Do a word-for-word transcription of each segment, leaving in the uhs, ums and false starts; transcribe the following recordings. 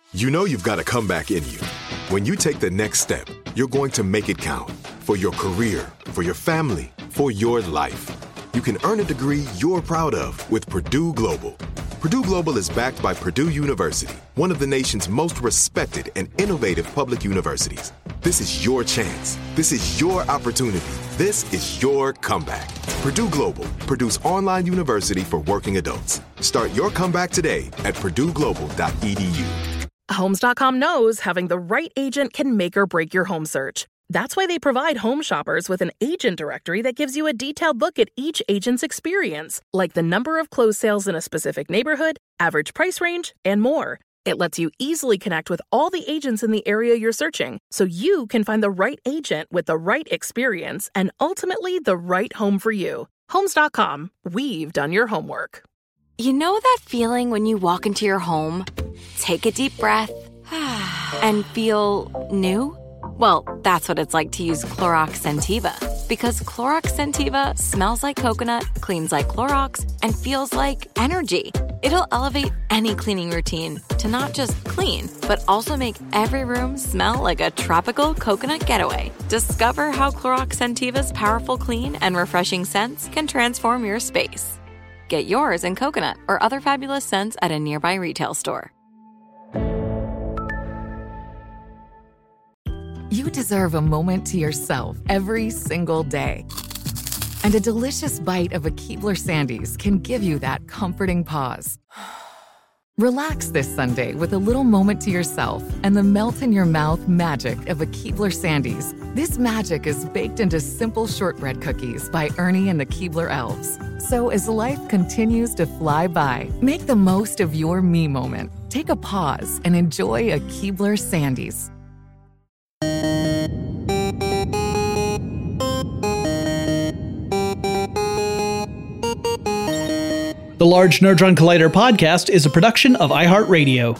You know you've got a comeback in you. When you take the next step, you're going to make it count for your career, for your family, for your life. You can earn a degree you're proud of with Purdue Global. Purdue Global is backed by Purdue University, one of the nation's most respected and innovative public universities. This is your chance. This is your opportunity. This is your comeback. Purdue Global, Purdue's online university for working adults. Start your comeback today at purdue global dot e d u. Homes dot com knows having the right agent can make or break your home search. That's why they provide home shoppers with an agent directory that gives you a detailed look at each agent's experience, like the number of closed sales in a specific neighborhood, average price range, and more. It lets you easily connect with all the agents in the area you're searching, so you can find the right agent with the right experience and ultimately the right home for you. Homes dot com. We've done your homework. You know that feeling when you walk into your home, take a deep breath, and feel new? Well, that's what it's like to use Clorox Scentiva. Because Clorox Scentiva smells like coconut, cleans like Clorox, and feels like energy. It'll elevate any cleaning routine to not just clean, but also make every room smell like a tropical coconut getaway. Discover how Clorox Scentiva's powerful clean and refreshing scents can transform your space. Get yours in coconut or other fabulous scents at a nearby retail store. You deserve a moment to yourself every single day. And a delicious bite of a Keebler Sandies can give you that comforting pause. Relax this Sunday with a little moment to yourself and the melt-in-your-mouth magic of a Keebler Sandies. This magic is baked into simple shortbread cookies by Ernie and the Keebler Elves. So as life continues to fly by, make the most of your me moment. Take a pause and enjoy a Keebler Sandies. The Large Nerdron Collider podcast is a production of iHeartRadio.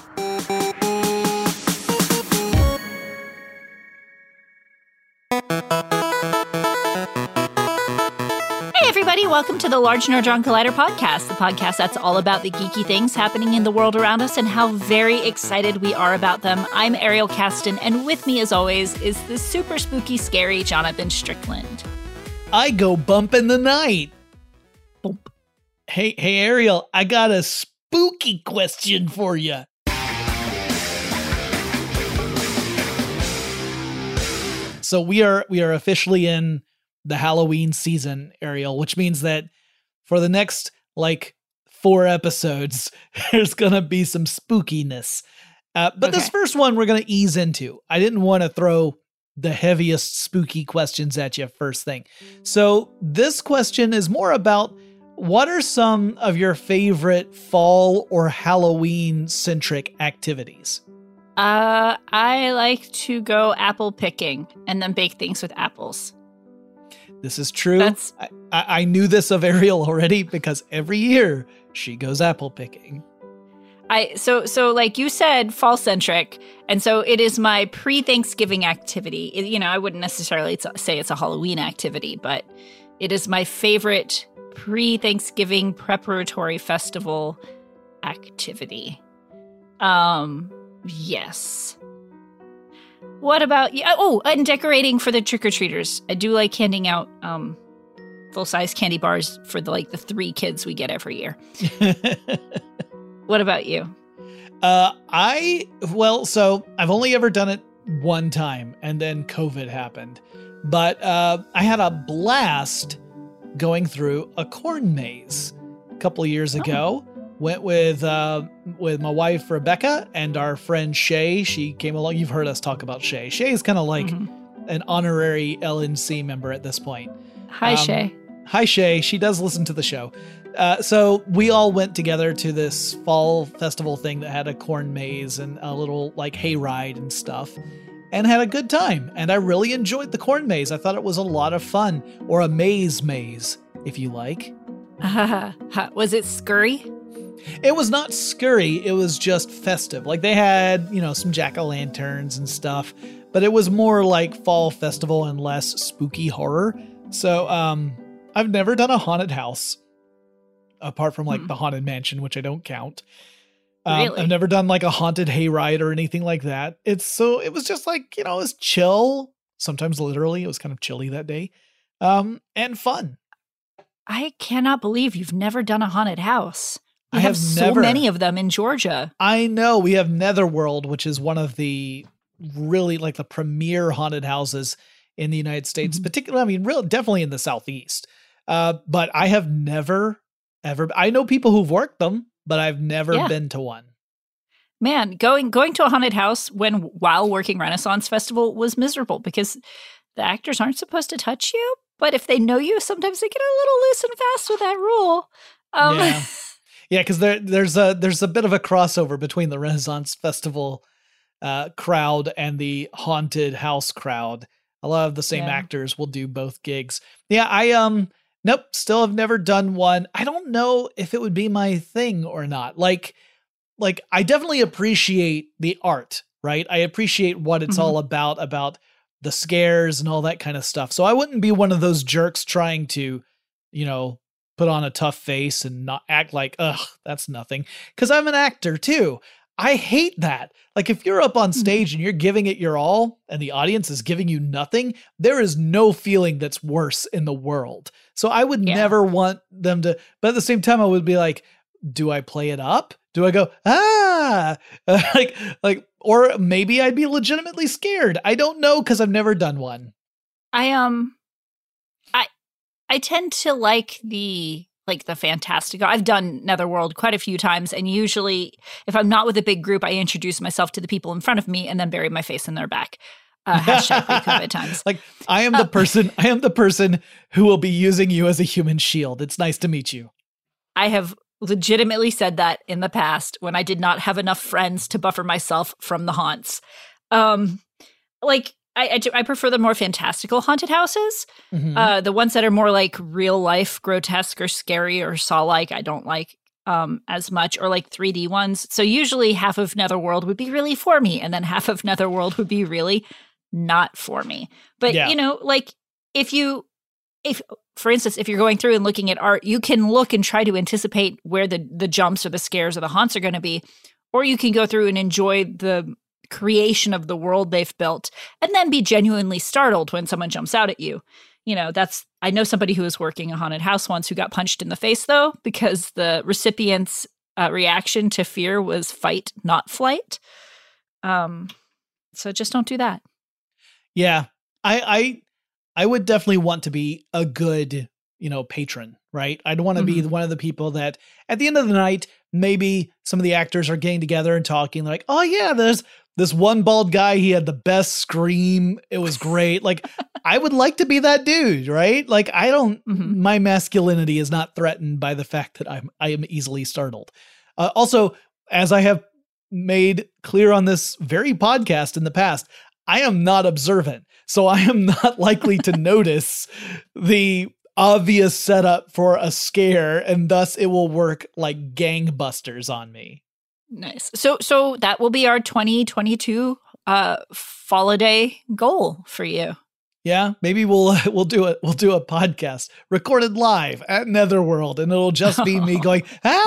Hey everybody, welcome to the Large Nerdron Collider podcast, the podcast that's all about the geeky things happening in the world around us and how very excited we are about them. I'm Ariel Caston, and with me as always is the super spooky, scary Jonathan Strickland. I go bump in the night. Bump. Hey, hey, Ariel, I got a spooky question for you. So we are we are officially in the Halloween season, Ariel, which means that for the next like four episodes, there's gonna be some spookiness. Uh, but okay. This first one we're gonna ease into. I didn't want to throw the heaviest spooky questions at you first thing. So this question is more about, what are some of your favorite fall or Halloween-centric activities? Uh, I like to go apple picking and then bake things with apples. This is true. That's... I, I knew this of Ariel already because every year she goes apple picking. I so so like you said, fall-centric, and so it is my pre-Thanksgiving activity. It, you know, I wouldn't necessarily say it's a Halloween activity, but it is my favorite pre-Thanksgiving preparatory festival activity. Um, yes. What about you? Oh, and decorating for the trick-or-treaters. I do like handing out um, full-size candy bars for the like the three kids we get every year. What about you? Uh, I, well, so I've only ever done it one time, and then COVID happened. But uh, I had a blast going through a corn maze a couple of years ago. Oh. Went with uh, with my wife, Rebecca, and our friend Shay. She came along. You've heard us talk about Shay. Shay is kind of like mm-hmm. an honorary L N C member at this point. Hi, um, Shay. Hi, Shay. She does listen to the show. Uh, so we all went together to this fall festival thing that had a corn maze and a little like hayride and stuff, and had a good time. And I really enjoyed the corn maze. I thought it was a lot of fun, or a maze maze, if you like. Was it scurry? It was not scurry. It was just festive. Like they had, you know, some jack-o'-lanterns and stuff, but it was more like fall festival and less spooky horror. So um, I've never done a haunted house apart from like mm. the Haunted Mansion, which I don't count. Um, Really? I've never done like a haunted hayride or anything like that. It's so, it was just like, you know, it was chill. Sometimes literally, it was kind of chilly that day. Um, and fun. I cannot believe you've never done a haunted house. We I have, have so never. many of them in Georgia. I know we have Netherworld, which is one of the really like the premier haunted houses in the United States, Mhm. particularly, I mean, real definitely in the Southeast. Uh, but I have never, ever, I know people who've worked them, but I've never Yeah. been to one. Man, going going to a haunted house when while working Renaissance Festival was miserable because the actors aren't supposed to touch you, but if they know you, sometimes they get a little loose and fast with that rule. Um, Yeah. Yeah, because there, there's a there's a bit of a crossover between the Renaissance Festival uh, crowd and the haunted house crowd. A lot of the same Yeah. actors will do both gigs. Yeah, I um nope, still have never done one. I don't know if it would be my thing or not. Like like I definitely appreciate the art, right? I appreciate what it's Mhm. all about about the scares and all that kind of stuff. So I wouldn't be one of those jerks trying to, you know, put on a tough face and not act like, ugh, that's nothing. Because I'm an actor too. I hate that. Like if you're up on stage and you're giving it your all and the audience is giving you nothing, there is no feeling that's worse in the world. So I would Yeah. never want them to, but at the same time, I would be like, do I play it up? Do I go, ah, like, like, or maybe I'd be legitimately scared. I don't know because I've never done one. I um I I tend to like the like the Fantastico. I've done Netherworld quite a few times, and usually if I'm not with a big group, I introduce myself to the people in front of me and then bury my face in their back. Uh, hashtag pre-COVID times. Like I am the person, I am the person who will be using you as a human shield. It's nice to meet you. I have legitimately said that in the past when I did not have enough friends to buffer myself from the haunts. Um, like I, I, do- I prefer the more fantastical haunted houses. Mhm. Uh, the ones that are more like real life, grotesque or scary or Saw-like, I don't like um, as much, or like three D ones. So usually half of Netherworld would be really for me, and then half of Netherworld would be really not for me. But Yeah. you know, like if you, if for instance, if you're going through and looking at art, you can look and try to anticipate where the the jumps or the scares or the haunts are going to be, or you can go through and enjoy the creation of the world they've built and then be genuinely startled when someone jumps out at you. You know, that's, I know somebody who was working a haunted house once who got punched in the face though, because the recipient's uh, reaction to fear was fight, not flight. Um, so just don't do that. Yeah. I, I, I would definitely want to be a good, you know, patron, right? I'd want to be one of the people that at the end of the night, maybe some of the actors are getting together and talking like, oh yeah, there's this one bald guy. He had the best scream. It was great. Like I would like to be that dude, right? Like I don't, Mhm. my masculinity is not threatened by the fact that I'm, I am easily startled. Uh, also, as I have made clear on this very podcast in the past, I am not observant. So I am not likely to notice the obvious setup for a scare, and thus it will work like gangbusters on me. Nice. So, so that will be our twenty twenty-two uh, Fall-a-Day goal for you. Yeah, maybe we'll we'll do it. We'll do a podcast recorded live at Netherworld, and it'll just be me going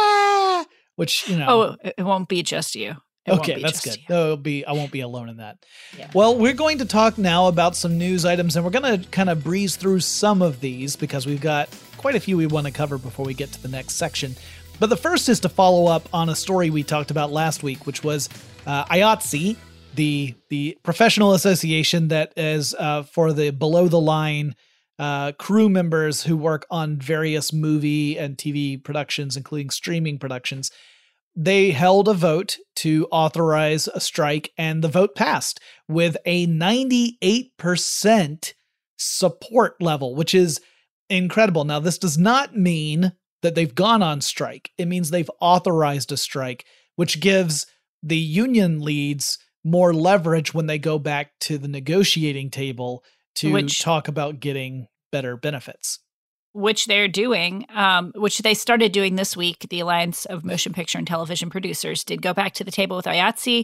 ah, which you know. Oh, it it won't be just you. It won't Okay, be that's just good. you. No, it'll be I won't be alone in that. Yeah. Well, we're going to talk now about some news items, and we're going to kind of breeze through some of these because we've got quite a few we want to cover before we get to the next section. But the first is to follow up on a story we talked about last week, which was uh, I A T S E, the the professional association that is uh, for the below the line uh, crew members who work on various movie and T V productions, including streaming productions. They held a vote to authorize a strike, and the vote passed with a ninety-eight percent support level, which is incredible. Now, this does not mean that they've gone on strike. It means they've authorized a strike, which gives the union leads more leverage when they go back to the negotiating table to Which- talk about getting better benefits. Which they're doing, um, which they started doing this week. The Alliance of Motion Picture and Television Producers did go back to the table with I A T S E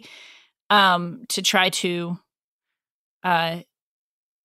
um, to try to uh,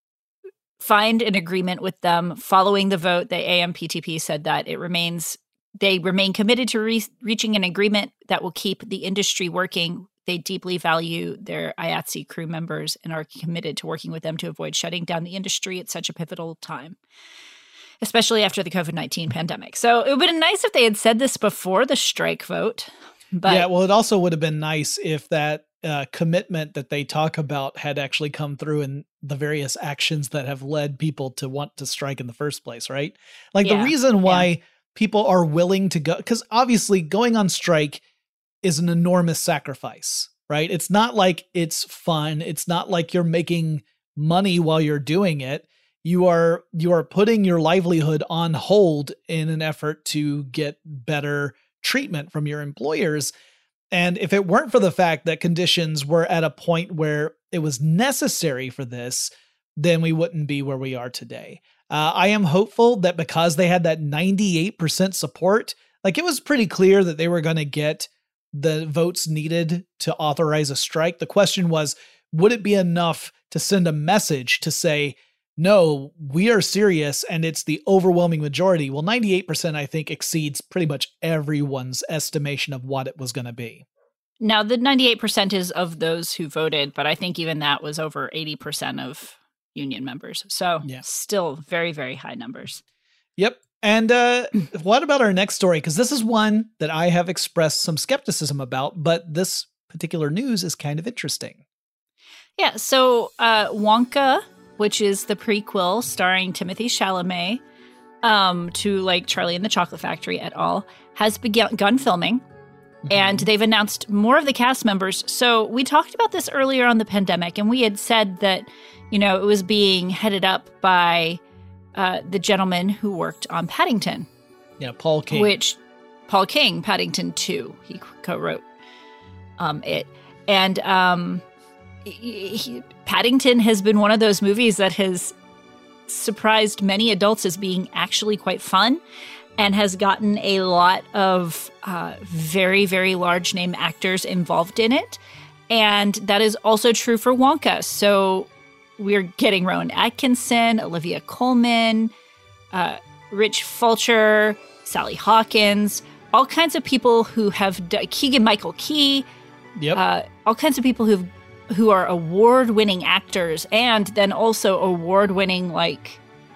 find an agreement with them. Following the vote, the A M P T P said that it remains they remain committed to re- reaching an agreement that will keep the industry working. They deeply value their I A T S E crew members and are committed to working with them to avoid shutting down the industry at such a pivotal time, especially after the covid nineteen pandemic. So it would have been nice if they had said this before the strike vote. But yeah, well, it also would have been nice if that uh, commitment that they talk about had actually come through in the various actions that have led people to want to strike in the first place, right? Like Yeah, the reason why yeah. people are willing to go, because obviously going on strike is an enormous sacrifice, right? It's not like it's fun. It's not like you're making money while you're doing it. You are you are putting your livelihood on hold in an effort to get better treatment from your employers. And if it weren't for the fact that conditions were at a point where it was necessary for this, then we wouldn't be where we are today. Uh, I am hopeful that because they had that ninety-eight percent support, like it was pretty clear that they were going to get the votes needed to authorize a strike. The question was, would it be enough to send a message to say, no, we are serious and it's the overwhelming majority? Well, ninety-eight percent, I think, exceeds pretty much everyone's estimation of what it was going to be. Now, the ninety-eight percent is of those who voted, but I think even that was over eighty percent of union members. So Yeah. still very, very high numbers. Yep. And uh, what about our next story? Because this is one that I have expressed some skepticism about, but this particular news is kind of interesting. Yeah, so uh, Wonka, which is the prequel starring Timothée Chalamet um, to like Charlie and the Chocolate Factory et al., has begun filming. And they've announced more of the cast members. So we talked about this earlier on the pandemic, and we had said that, you know, it was being headed up by uh, the gentleman who worked on Paddington. Yeah, Paul King. Which, Paul King, Paddington two, he co-wrote um, it. And um, he, he, Paddington has been one of those movies that has surprised many adults as being actually quite fun, and has gotten a lot of uh, very, very large name actors involved in it. And that is also true for Wonka. So we're getting Rowan Atkinson, Olivia Colman, uh, Rich Fulcher, Sally Hawkins, all kinds of people who have d- Keegan-Michael Key, Yep. uh, all kinds of people who who are award-winning actors, and then also award-winning like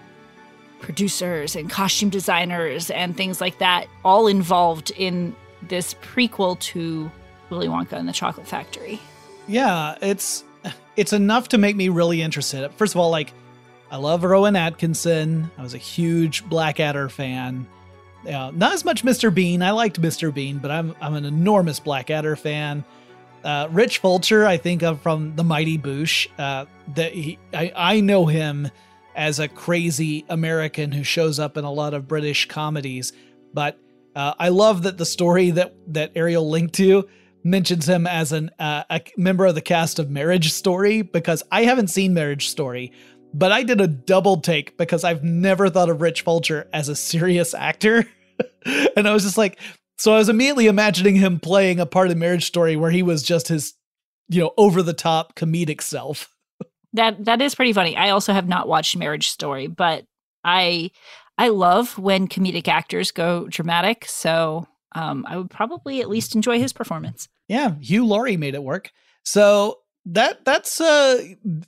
producers and costume designers and things like that, all involved in this prequel to Willy Wonka and the Chocolate Factory. Yeah, it's it's enough to make me really interested. First of all, like, I love Rowan Atkinson. I was a huge Blackadder fan. Uh, not as much Mister Bean. I liked Mister Bean, but I'm I'm an enormous Blackadder fan. Uh, Rich Fulcher, I think of from The Mighty Boosh. Uh, that he, I I know him as a crazy American who shows up in a lot of British comedies. But uh, I love that the story that, that Ariel linked to mentions him as an uh, a member of the cast of Marriage Story, because I haven't seen Marriage Story, but I did a double take because I've never thought of Rich Fulcher as a serious actor. And I was just like, so I was immediately imagining him playing a part of Marriage Story where he was just his, you know, over the top comedic self. That that is pretty funny. I also have not watched Marriage Story, but I I love when comedic actors go dramatic. So um, I would probably at least enjoy his performance. Yeah, Hugh Laurie made it work. So that that's uh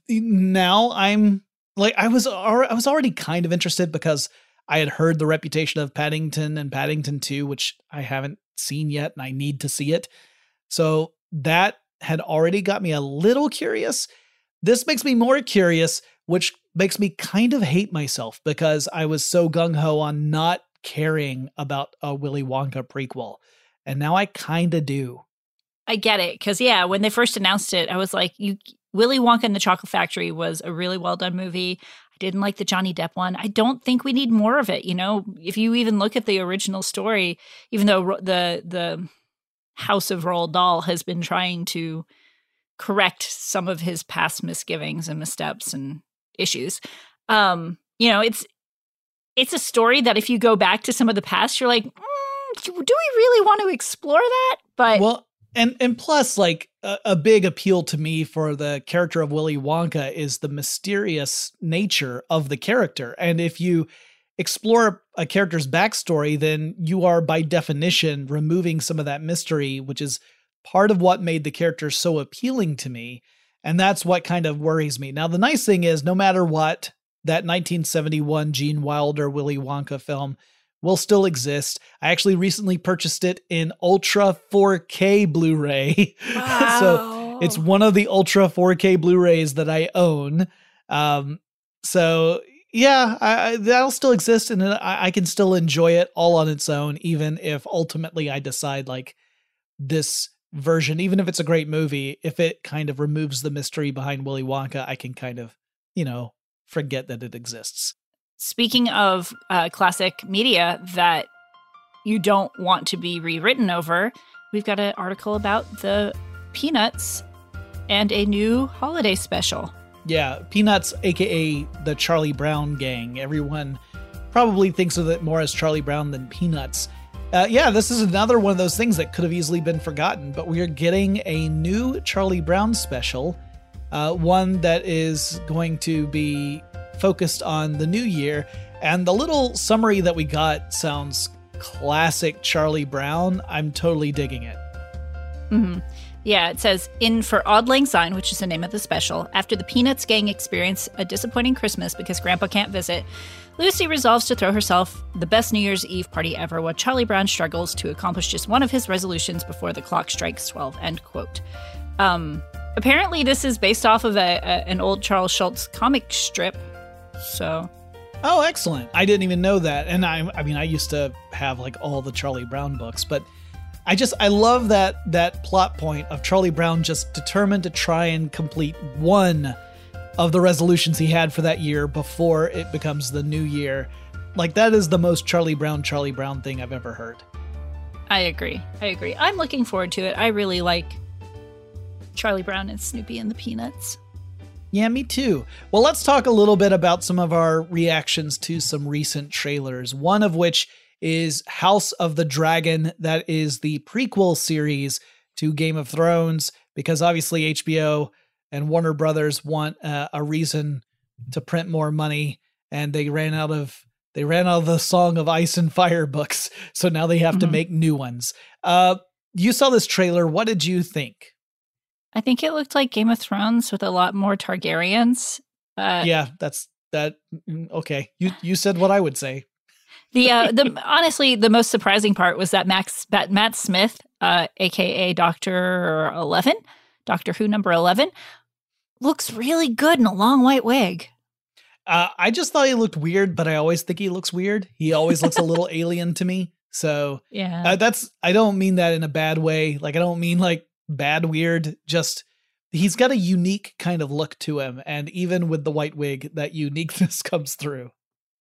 now I'm like I was al- I was already kind of interested because I had heard the reputation of Paddington and Paddington two, which I haven't seen yet, and I need to see it. So that had already got me a little curious. This makes me more curious, which makes me kind of hate myself because I was so gung-ho on not caring about a Willy Wonka prequel. And now I kind of do. I get it. Because, yeah, when they first announced it, I was like, "You, Willy Wonka and the Chocolate Factory was a really well-done movie. I didn't like the Johnny Depp one. I don't think we need more of it." You know, if you even look at the original story, even though ro- the the House of Roald Dahl has been trying to correct some of his past misgivings and missteps and issues. Um, you know, it's it's a story that if you go back to some of the past, you're like, mm, do we really want to explore that? But Well, and and plus, like a, a big appeal to me for the character of Willy Wonka is the mysterious nature of the character. And if you explore a character's backstory, then you are by definition removing some of that mystery, which is part of what made the character so appealing to me. And that's what kind of worries me. Now, the nice thing is, no matter what, that nineteen seventy-one Gene Wilder Willy Wonka film will still exist. I actually recently purchased it in Ultra four K Blu-ray. Wow. So it's one of the Ultra four K Blu-rays that I own. Um, so yeah, I, I, that'll still exist, and I, I can still enjoy it all on its own, even if ultimately I decide like this version, even if it's a great movie, if it kind of removes the mystery behind Willy Wonka, I can kind of, you know, forget that it exists. Speaking of uh, classic media that you don't want to be rewritten over, we've got an article about the Peanuts and a new holiday special. Yeah, Peanuts, aka the Charlie Brown gang. Everyone probably thinks of it more as Charlie Brown than Peanuts. Uh, yeah, this is another one of those things that could have easily been forgotten, but we are getting a new Charlie Brown special, uh, one that is going to be focused on the new year. And the little summary that we got sounds classic Charlie Brown. I'm totally digging it. Mm-hmm. Yeah, it says, in For Auld Lang Syne, which is the name of the special, after the Peanuts gang experience a disappointing Christmas because Grandpa can't visit, Lucy resolves to throw herself the best New Year's Eve party ever while Charlie Brown struggles to accomplish just one of his resolutions before the clock strikes twelve, end quote. Um, apparently this is based off of a, a, an old Charles Schulz comic strip, so... Oh, excellent. I didn't even know that. And I I mean, I used to have like all the Charlie Brown books, but I just, I love that that plot point of Charlie Brown just determined to try and complete one of the resolutions he had for that year before it becomes the new year. Like, that is the most Charlie Brown, Charlie Brown thing I've ever heard. I agree. I agree. I'm looking forward to it. I really like Charlie Brown and Snoopy and the Peanuts. Yeah, me too. Well, let's talk a little bit about some of our reactions to some recent trailers, one of which is House of the Dragon. That is the prequel series to Game of Thrones, because obviously H B O and Warner Brothers want uh, a reason to print more money, and they ran out of they ran out of the Song of Ice and Fire books, so now they have mm-hmm. to make new ones. Uh, you saw this trailer. What did you think? I think it looked like Game of Thrones with a lot more Targaryens. Uh, yeah, that's that. Okay, you you said what I would say. The uh, the honestly, the most surprising part was that Max that Matt Smith, uh, aka Doctor Eleven, Doctor Who number eleven, looks really good in a long white wig. Uh, I just thought he looked weird, but I always think he looks weird. He always looks a little alien to me. So yeah, uh, that's I don't mean that in a bad way. Like, I don't mean like bad weird. Just he's got a unique kind of look to him, and even with the white wig, that uniqueness comes through.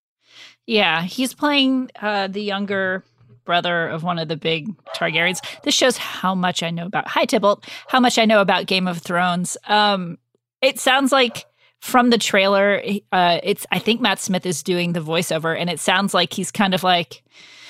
Yeah, he's playing uh, the younger brother of one of the big Targaryens. This shows how much I know about, hi Tybalt, how much I know about Game of Thrones. Um, it sounds like from the trailer, uh, it's I think Matt Smith is doing the voiceover, and it sounds like he's kind of like,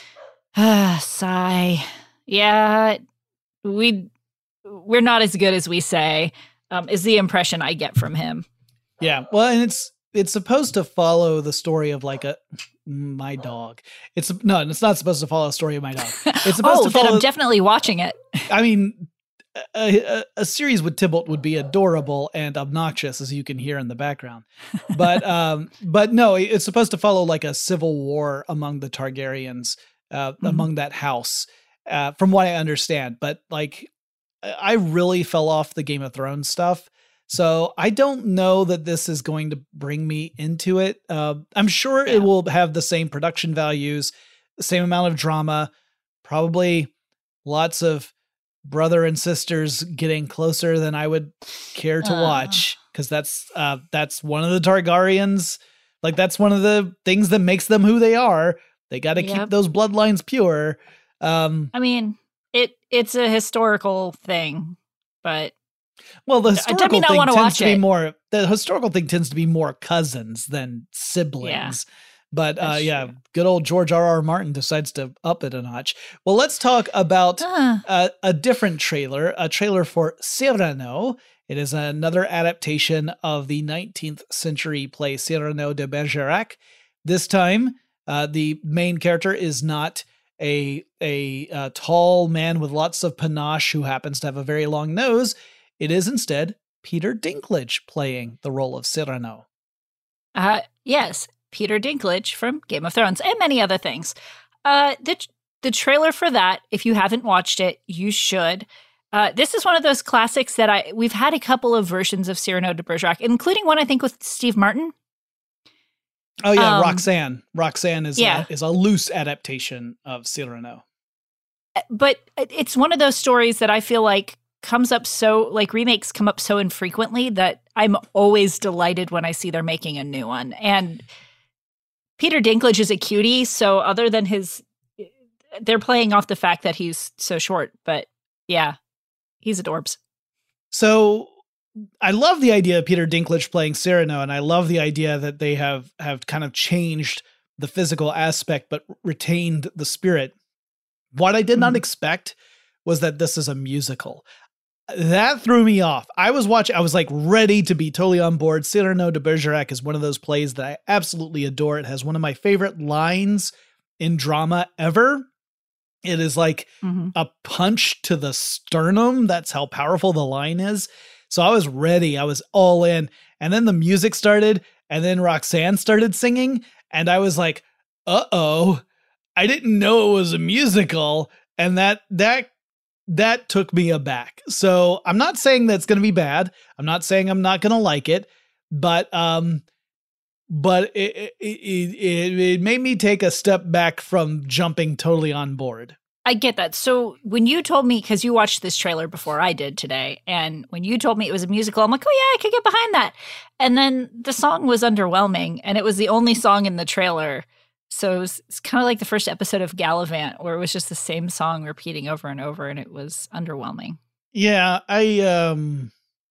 ah, sigh. Yeah, we, we're not as good as we say, um, is the impression I get from him. Yeah, well, and it's, it's supposed to follow the story of like a my dog. It's no, it's not supposed to follow the story of my dog. It's supposed oh, to follow. Then I'm definitely watching it. I mean, a, a, a series with Tybalt would be adorable and obnoxious, as you can hear in the background. But um, but no, it's supposed to follow like a civil war among the Targaryens, uh, mm-hmm. among that house, uh, from what I understand. But like, I really fell off the Game of Thrones stuff. So I don't know that this is going to bring me into it. Uh, I'm sure yeah. it will have the same production values, the same amount of drama, probably lots of brother and sisters getting closer than I would care to uh. watch, because that's uh, that's one of the Targaryens. Like, that's one of the things that makes them who they are. They got to yep. keep those bloodlines pure. Um, I mean, it it's a historical thing, but. Well, the historical thing tends to be it. more. The historical thing tends to be more cousins than siblings. Yeah, but uh, yeah, true. Good old George R. R. Martin decides to up it a notch. Well, let's talk about uh. Uh, a different trailer. A trailer for Cyrano. It is another adaptation of the nineteenth century play Cyrano de Bergerac. This time, Uh, the main character is not a, a a tall man with lots of panache who happens to have a very long nose. It is instead Peter Dinklage playing the role of Cyrano. Uh, yes, Peter Dinklage from Game of Thrones and many other things. Uh, the the trailer for that, if you haven't watched it, you should. Uh, this is one of those classics that I we've had a couple of versions of Cyrano de Bergerac, including one I think with Steve Martin. Oh yeah, um, Roxanne. Roxanne is yeah. a, is a loose adaptation of Cyrano. But it's one of those stories that I feel like comes up so, like remakes come up so infrequently that I'm always delighted when I see they're making a new one. And Peter Dinklage is a cutie, so other than his, they're playing off the fact that he's so short, but yeah, he's adorbs. So I love the idea of Peter Dinklage playing Cyrano, and I love the idea that they have have kind of changed the physical aspect but retained the spirit. What I did mm-hmm. not expect was that this is a musical. That threw me off. I was watching, I was like ready to be totally on board. Cyrano de Bergerac is one of those plays that I absolutely adore. It has one of my favorite lines in drama ever. It is like mm-hmm. a punch to the sternum. That's how powerful the line is. So I was ready. I was all in. And then the music started, and then Roxanne started singing, and I was like, uh-oh, I didn't know it was a musical. And that, that, that took me aback. So I'm not saying that's going to be bad. I'm not saying I'm not going to like it, but, um, but it, it, it, it made me take a step back from jumping totally on board. I get that. So when you told me, because you watched this trailer before I did today, and when you told me it was a musical, I'm like, oh yeah, I could get behind that. And then the song was underwhelming, and it was the only song in the trailer. So it was, it's kind of like the first episode of Gallivant, where it was just the same song repeating over and over, and it was underwhelming. Yeah, I, um,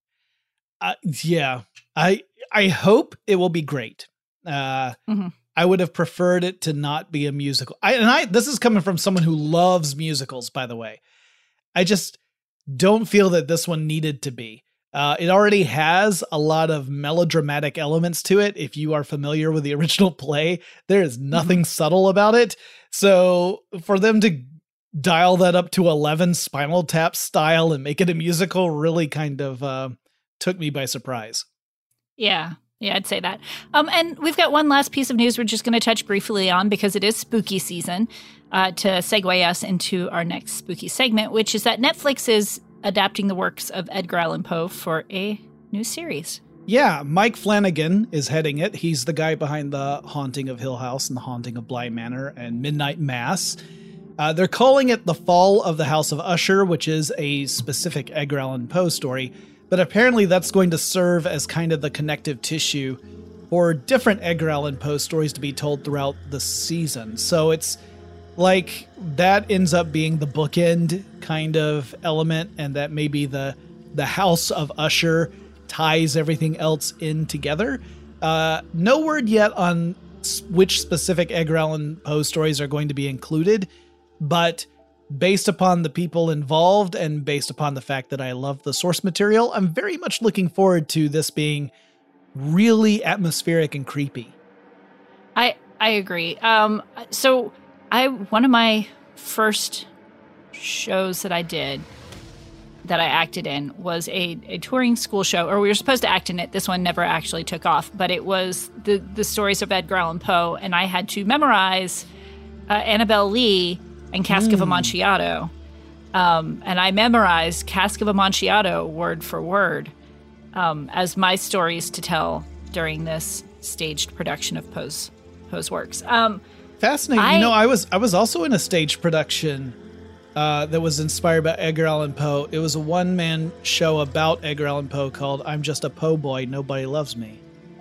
uh, yeah, I, I hope it will be great. Uh, mm-hmm. I would have preferred it to not be a musical. I, and I, this is coming from someone who loves musicals, by the way. I just don't feel that this one needed to be. Uh, it already has a lot of melodramatic elements to it. If you are familiar with the original play, there is nothing mm-hmm. subtle about it. So for them to dial that up to eleven Spinal Tap style and make it a musical really kind of uh, took me by surprise. Yeah. Yeah, I'd say that. Um, and we've got one last piece of news we're just going to touch briefly on because it is spooky season uh, to segue us into our next spooky segment, which is that Netflix is adapting the works of Edgar Allan Poe for a new series. Yeah, Mike Flanagan is heading it. He's the guy behind The Haunting of Hill House and The Haunting of Bly Manor and Midnight Mass. Uh, they're calling it The Fall of the House of Usher, which is a specific Edgar Allan Poe story. But apparently that's going to serve as kind of the connective tissue for different Edgar Allan Poe stories to be told throughout the season. So it's like that ends up being the bookend kind of element, and that maybe the the House of Usher ties everything else in together. Uh, no word yet on which specific Edgar Allan Poe stories are going to be included, but based upon the people involved and based upon the fact that I love the source material, I'm very much looking forward to this being really atmospheric and creepy. I I agree. Um, so I one of my first shows that I did that I acted in was a, a touring school show, or we were supposed to act in it. This one never actually took off, but it was the, the stories of Edgar Allan Poe, and I had to memorize uh, Annabelle Lee and Cask mm. of Amontillado. Um, and I memorized Cask of Amontillado word for word um, as my stories to tell during this staged production of Poe's, Poe's works. Um, Fascinating. I, you know, I was I was also in a stage production uh, that was inspired by Edgar Allan Poe. It was a one-man show about Edgar Allan Poe called I'm Just a Poe Boy, Nobody Loves Me.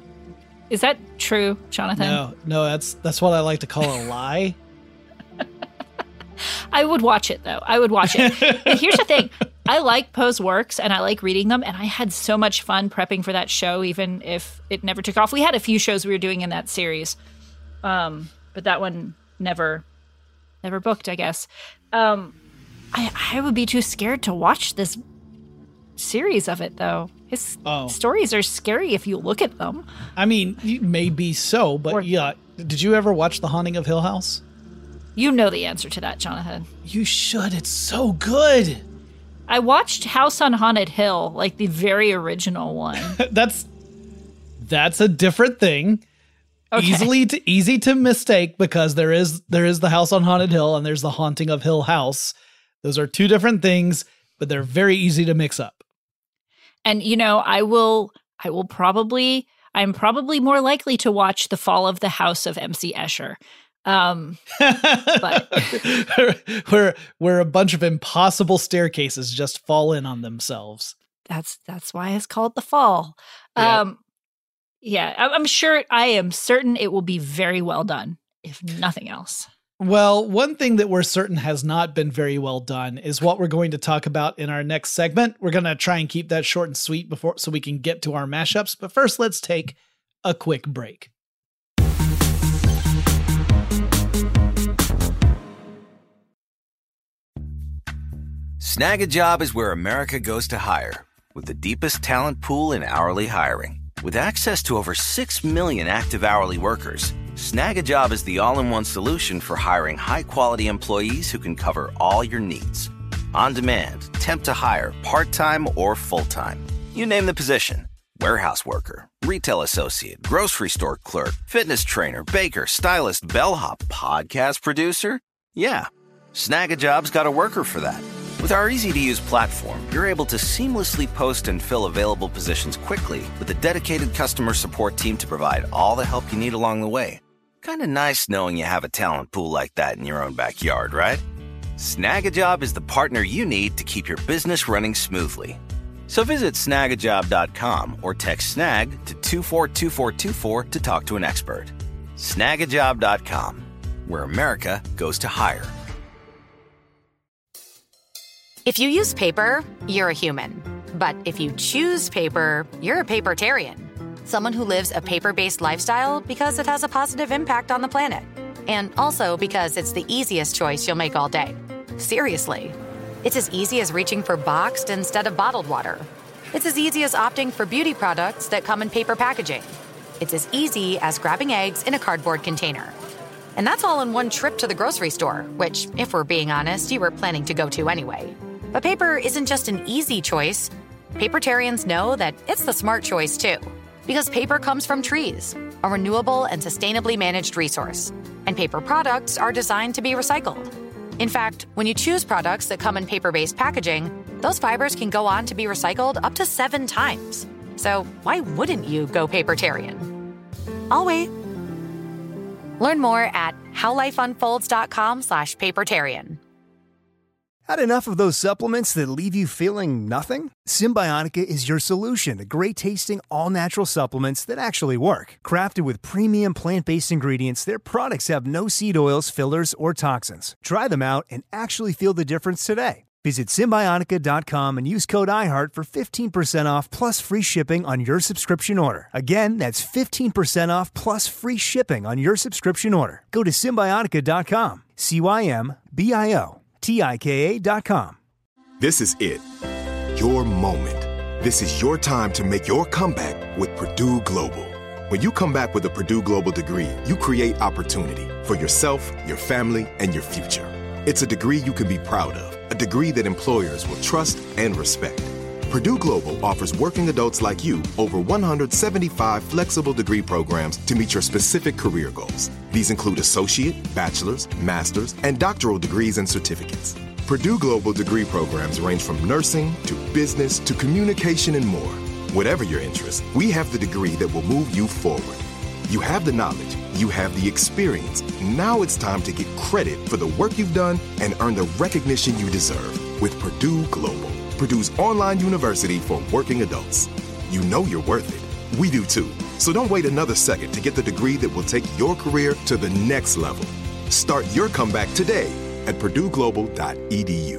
Is that true, Jonathan? No, no, that's that's what I like to call a lie. I would watch it, though. I would watch it. And here's the thing. I like Poe's works, and I like reading them, and I had so much fun prepping for that show, even if it never took off. We had a few shows we were doing in that series, um, but that one never never booked, I guess. Um, I, I would be too scared to watch this series of it, though. His oh. stories are scary if you look at them. I mean, maybe so, but or, yeah, Did you ever watch The Haunting of Hill House? You know the answer to that, Jonathan. You should. It's so good. I watched House on Haunted Hill, like the very original one. that's that's a different thing. Okay. Easily to easy to mistake because there is there is the House on Haunted Hill and there's the Haunting of Hill House. Those are two different things, but they're very easy to mix up. And you know, I will I will probably I'm probably more likely to watch The Fall of the House of M C Escher. Um, but where where a bunch of impossible staircases just fall in on themselves. That's that's why it's called The Fall. Yeah. Um, yeah, I'm sure. I am certain it will be very well done, if nothing else. Well, one thing that we're certain has not been very well done is what we're going to talk about in our next segment. We're going to try and keep that short and sweet before so we can get to our mashups. But first, let's take a quick break. Snag a Job is where America goes to hire, with the deepest talent pool in hourly hiring. With access to over six million active hourly workers, Snag a Job is the all-in-one solution for hiring high-quality employees who can cover all your needs. On demand, temp to hire, part-time or full-time. You name the position. Warehouse worker, retail associate, grocery store clerk, fitness trainer, baker, stylist, bellhop, podcast producer. Yeah, Snag a Job's got a worker for that. With our easy-to-use platform, you're able to seamlessly post and fill available positions quickly with a dedicated customer support team to provide all the help you need along the way. Kind of nice knowing you have a talent pool like that in your own backyard, right? Snag a Job is the partner you need to keep your business running smoothly. So visit snag a job dot com or text SNAG to two four two four two four to talk to an expert. snag a job dot com, where America goes to hire. If you use paper, you're a human. But if you choose paper, you're a papertarian. Someone who lives a paper-based lifestyle because it has a positive impact on the planet. And also because it's the easiest choice you'll make all day. Seriously. It's as easy as reaching for boxed instead of bottled water. It's as easy as opting for beauty products that come in paper packaging. It's as easy as grabbing eggs in a cardboard container. And that's all in one trip to the grocery store, which, if we're being honest, you were planning to go to anyway. But paper isn't just an easy choice. Papertarians know that it's the smart choice, too. Because paper comes from trees, a renewable and sustainably managed resource. And paper products are designed to be recycled. In fact, when you choose products that come in paper-based packaging, those fibers can go on to be recycled up to seven times. So why wouldn't you go papertarian? I'll wait. Learn more at howlifeunfolds.com slash papertarian. Had enough of those supplements that leave you feeling nothing? Symbiotica is your solution to great-tasting, all-natural supplements that actually work. Crafted with premium plant-based ingredients, their products have no seed oils, fillers, or toxins. Try them out and actually feel the difference today. Visit Symbiotica dot com and use code iHeart for fifteen percent off plus free shipping on your subscription order. Again, that's fifteen percent off plus free shipping on your subscription order. Go to Symbiotica dot com. C Y M B I O T I K A dot com. This is it. Your moment. This is your time to make your comeback with Purdue Global. When you come back with a Purdue Global degree, you create opportunity for yourself, your family, and your future. It's a degree you can be proud of, a degree that employers will trust and respect. Purdue Global offers working adults like you over one hundred seventy-five flexible degree programs to meet your specific career goals. These include associate, bachelor's, master's, and doctoral degrees and certificates. Purdue Global degree programs range from nursing to business to communication and more. Whatever your interest, we have the degree that will move you forward. You have the knowledge, you have the experience. Now it's time to get credit for the work you've done and earn the recognition you deserve with Purdue Global, Purdue's online university for working adults. You know you're worth it. We do too. So don't wait another second to get the degree that will take your career to the next level. Start your comeback today at purdue global dot e d u.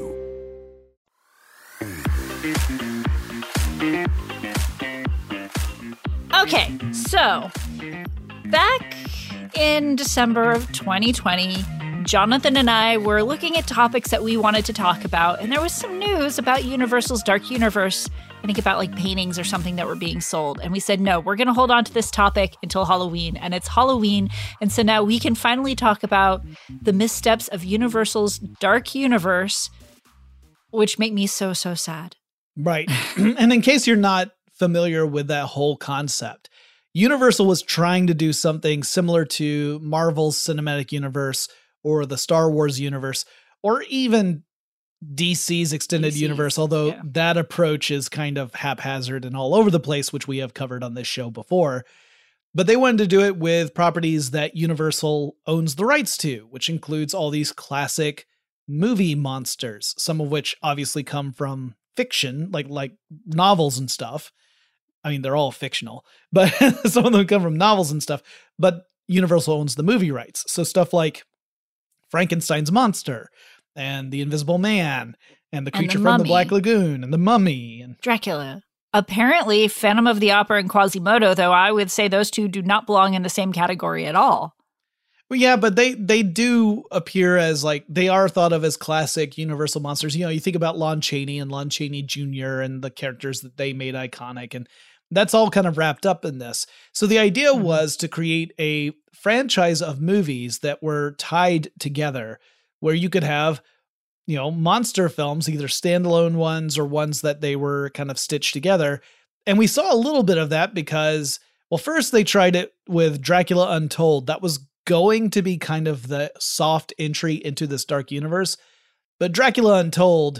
Okay, so back in December of twenty twenty, Jonathan and I were looking at topics that we wanted to talk about, and there was some news about Universal's Dark Universe I think about like paintings or something that were being sold. And we said, no, we're going to hold on to this topic until Halloween. And it's Halloween. And so now we can finally talk about the missteps of Universal's Dark Universe, which make me so, so sad. Right. And in case you're not familiar with that whole concept, Universal was trying to do something similar to Marvel's Cinematic Universe or the Star Wars universe, or even D C's Extended D C's, Universe, although yeah. that approach is kind of haphazard and all over the place, which we have covered on this show before. But they wanted to do it with properties that Universal owns the rights to, which includes all these classic movie monsters, some of which obviously come from fiction, like like novels and stuff. I mean, they're all fictional, but some of them come from novels and stuff. But Universal owns the movie rights. So stuff like Frankenstein's monster, and The Invisible Man, and The Creature and the from the Black Lagoon, and The Mummy. And Dracula. Apparently, Phantom of the Opera and Quasimodo, though I would say those two do not belong in the same category at all. Well, yeah, but they they do appear as, like, they are thought of as classic Universal monsters. You know, you think about Lon Chaney and Lon Chaney Junior and the characters that they made iconic, and that's all kind of wrapped up in this. So the idea mm-hmm. was to create a franchise of movies that were tied together, where you could have, you know, monster films, either standalone ones or ones that they were kind of stitched together. And we saw a little bit of that because, well, first they tried it with Dracula Untold. That was going to be kind of the soft entry into this dark universe. But Dracula Untold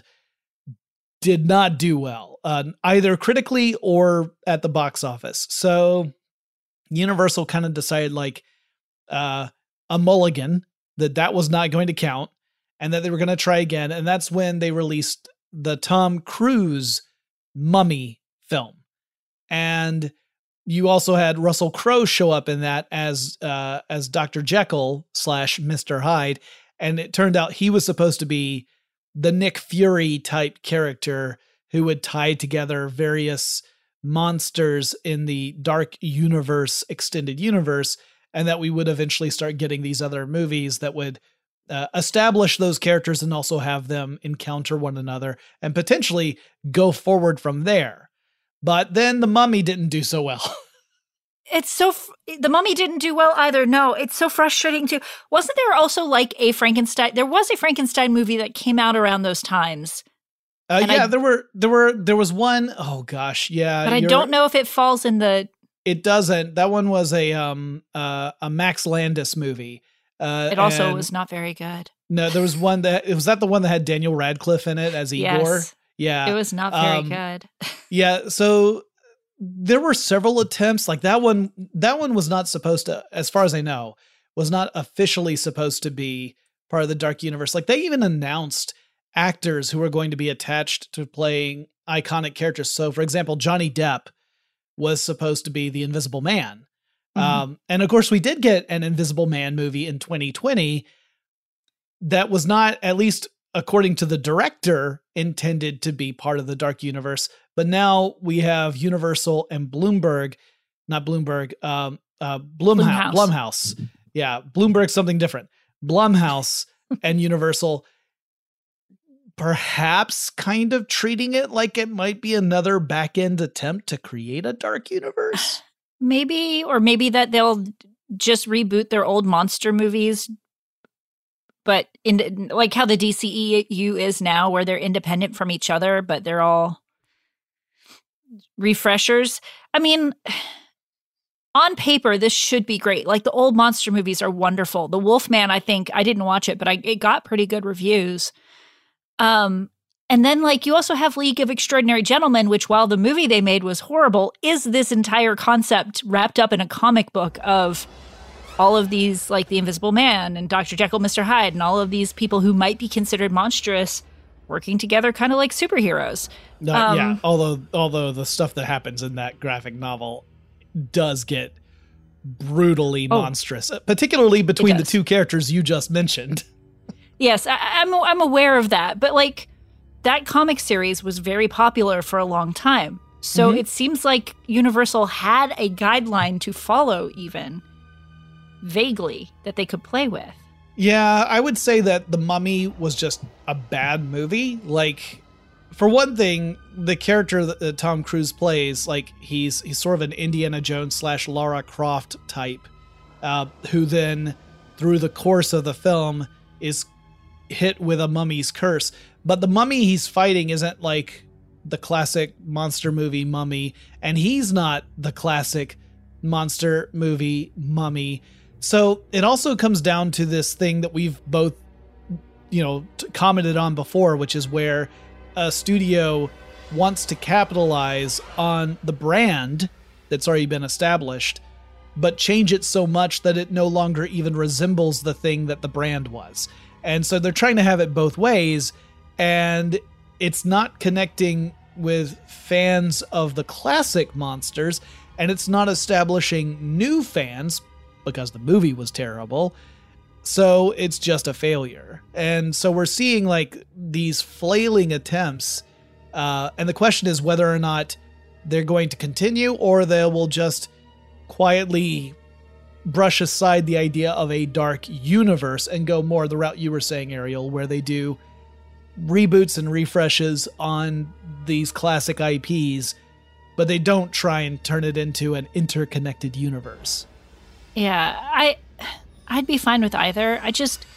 did not do well, uh, either critically or at the box office. So Universal kind of decided, like, uh, a mulligan, that that was not going to count, and that they were going to try again. And that's when they released the Tom Cruise Mummy film. And you also had Russell Crowe show up in that as uh, as Doctor Jekyll slash Mister Hyde. And it turned out he was supposed to be the Nick Fury type character who would tie together various monsters in the Dark Universe extended universe, and that we would eventually start getting these other movies that would uh, establish those characters and also have them encounter one another and potentially go forward from there. But then The Mummy didn't do so well. It's so, fr- The Mummy didn't do well either. No, it's so frustrating too. Wasn't there also like a Frankenstein? There was a Frankenstein movie that came out around those times. Uh, yeah, I, there were, there were, there was one, oh gosh, yeah. But I don't know if it falls in the... It doesn't. That one was a, um, uh, a Max Landis movie. Uh, it also was not very good. No, there was one that, was that the one that had Daniel Radcliffe in it as Igor? Yes. Yeah. It was not very um, good. Yeah, so there were several attempts. Like that one, that one was not supposed to, as far as I know, was not officially supposed to be part of the Dark Universe. Like they even announced actors who were going to be attached to playing iconic characters. So for example, Johnny Depp was supposed to be the Invisible Man. Mm-hmm. Um, and of course we did get an Invisible Man movie in twenty twenty that was not, at least according to the director, intended to be part of the Dark Universe. But now we have Universal and Bloomberg, not Bloomberg, um, uh, Blumhouse, Blumhouse. Yeah, Bloomberg's something different. Blumhouse and Universal perhaps kind of treating it like it might be another back-end attempt to create a dark universe. Maybe, or maybe that they'll just reboot their old monster movies, but in like how the D C E U is now, where they're independent from each other, but they're all refreshers. I mean, on paper, this should be great. Like the old monster movies are wonderful. The Wolfman, I think, I didn't watch it, but I, it got pretty good reviews. Um, and then like you also have League of Extraordinary Gentlemen, which while the movie they made was horrible, is this entire concept wrapped up in a comic book of all of these, like the Invisible Man and Doctor Jekyll, Mister Hyde, and all of these people who might be considered monstrous working together kind of like superheroes. No, um, yeah, although although the stuff that happens in that graphic novel does get brutally oh, monstrous, particularly between the two characters you just mentioned. Yes, I, I'm I'm aware of that, but like that comic series was very popular for a long time. So mm-hmm. it seems like Universal had a guideline to follow, even vaguely, that they could play with. Yeah, I would say that The Mummy was just a bad movie. Like, for one thing, the character that, that Tom Cruise plays, like he's he's sort of an Indiana Jones slash Lara Croft type, uh, who then, through the course of the film, is hit with a mummy's curse. But the mummy he's fighting isn't like the classic monster movie mummy, and he's not the classic monster movie mummy. So it also comes down to this thing that we've both, you know, t- commented on before, which is where a studio wants to capitalize on the brand that's already been established, but change it so much that it no longer even resembles the thing that the brand was. And so they're trying to have it both ways, and it's not connecting with fans of the classic monsters, and it's not establishing new fans because the movie was terrible. So it's just a failure. And so we're seeing like these flailing attempts. Uh, and the question is whether or not they're going to continue, or they will just quietly brush aside the idea of a dark universe and go more the route you were saying, Ariel, where they do reboots and refreshes on these classic I Ps, but they don't try and turn it into an interconnected universe. Yeah, I, I'd be fine with either. I just,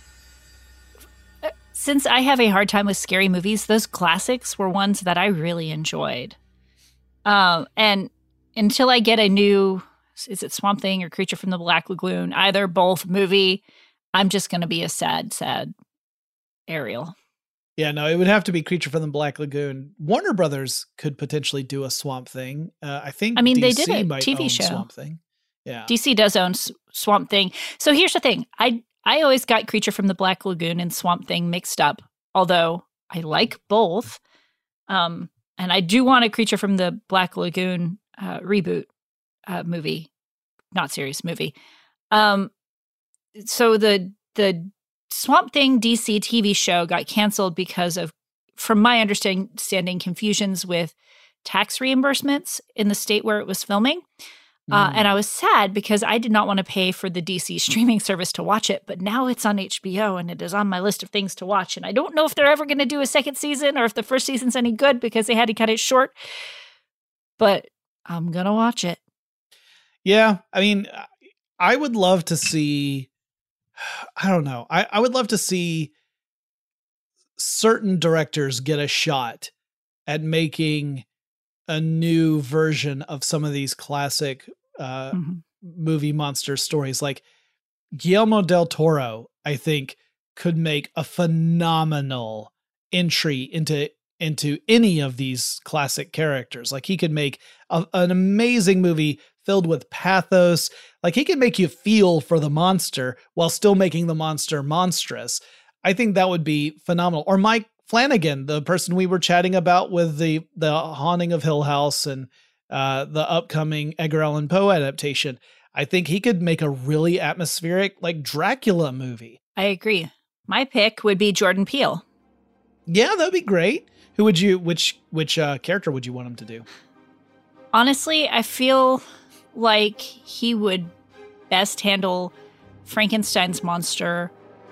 since I have a hard time with scary movies, those classics were ones that I really enjoyed. Um, and until I get a new, is it Swamp Thing or Creature from the Black Lagoon, either, both movie, I'm just going to be a sad, sad Ariel. Yeah, no, it would have to be Creature from the Black Lagoon. Warner Brothers could potentially do a Swamp Thing. Uh, I think I mean, D C they did a might T V own show. Swamp Thing. Yeah, D C does own S- Swamp Thing. So here's the thing. I I always got Creature from the Black Lagoon and Swamp Thing mixed up, although I like both. Um, and I do want a Creature from the Black Lagoon uh, reboot uh, movie, not series movie. Um, so the the Swamp Thing D C T V show got canceled because of, from my understanding, confusions with tax reimbursements in the state where it was filming. Mm. Uh, and I was sad because I did not want to pay for the D C streaming service to watch it, but now it's on H B O and it is on my list of things to watch. And I don't know if they're ever going to do a second season or if the first season's any good because they had to cut it short, but I'm going to watch it. Yeah, I mean, I would love to see, I don't know, I, I would love to see certain directors get a shot at making a new version of some of these classic uh, mm-hmm. movie monster stories. Like Guillermo del Toro, I think, could make a phenomenal entry into into any of these classic characters. Like he could make a, an amazing movie filled with pathos. Like he could make you feel for the monster while still making the monster monstrous. I think that would be phenomenal. Or Mike Flanagan, the person we were chatting about with the the Haunting of Hill House and uh, the upcoming Edgar Allan Poe adaptation. I think he could make a really atmospheric, like Dracula movie. I agree. My pick would be Jordan Peele. Yeah, that'd be great. Who would you? Which which uh, character would you want him to do? Honestly, I feel like he would best handle Frankenstein's monster,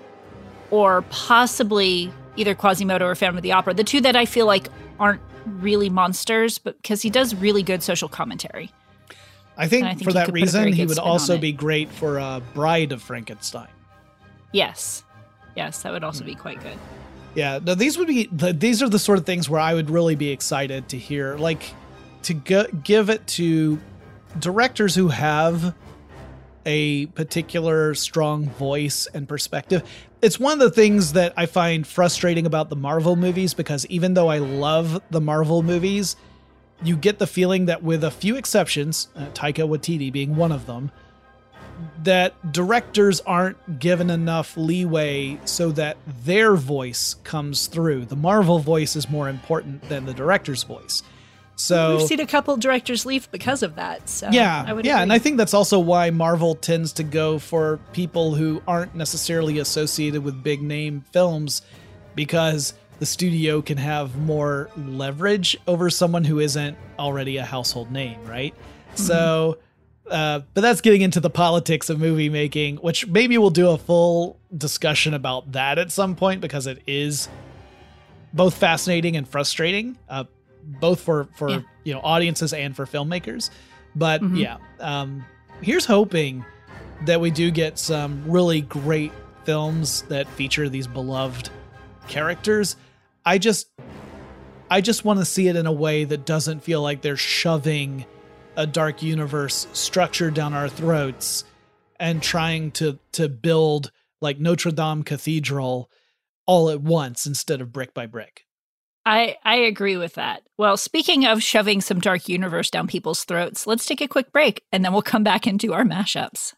or possibly either Quasimodo or Phantom of the Opera, the two that I feel like aren't really monsters, but because he does really good social commentary. I think, I think for that reason, he would also be great for uh, Bride of Frankenstein. Yes. Yes, that would also be quite good. Yeah, no, these would be, these are the sort of things where I would really be excited to hear, like to go, give it to directors who have a particular strong voice and perspective. It's one of the things that I find frustrating about the Marvel movies, because even though I love the Marvel movies, you get the feeling that with a few exceptions, uh, Taika Waititi being one of them, that directors aren't given enough leeway so that their voice comes through. The Marvel voice is more important than the director's voice. So we've seen a couple directors leave because of that. So yeah, I would yeah, agree. And I think that's also why Marvel tends to go for people who aren't necessarily associated with big name films, because the studio can have more leverage over someone who isn't already a household name, right? Mm-hmm. So, uh, but that's getting into the politics of movie making, which maybe we'll do a full discussion about that at some point, because it is both fascinating and frustrating, uh, both for, for yeah. you know, audiences and for filmmakers. But mm-hmm. yeah, um, here's hoping that we do get some really great films that feature these beloved characters. I just, I just want to see it in a way that doesn't feel like they're shoving a dark universe structure down our throats and trying to, to build like Notre Dame Cathedral all at once instead of brick by brick. I, I agree with that. Well, speaking of shoving some dark universe down people's throats, let's take a quick break and then we'll come back and do our mashups.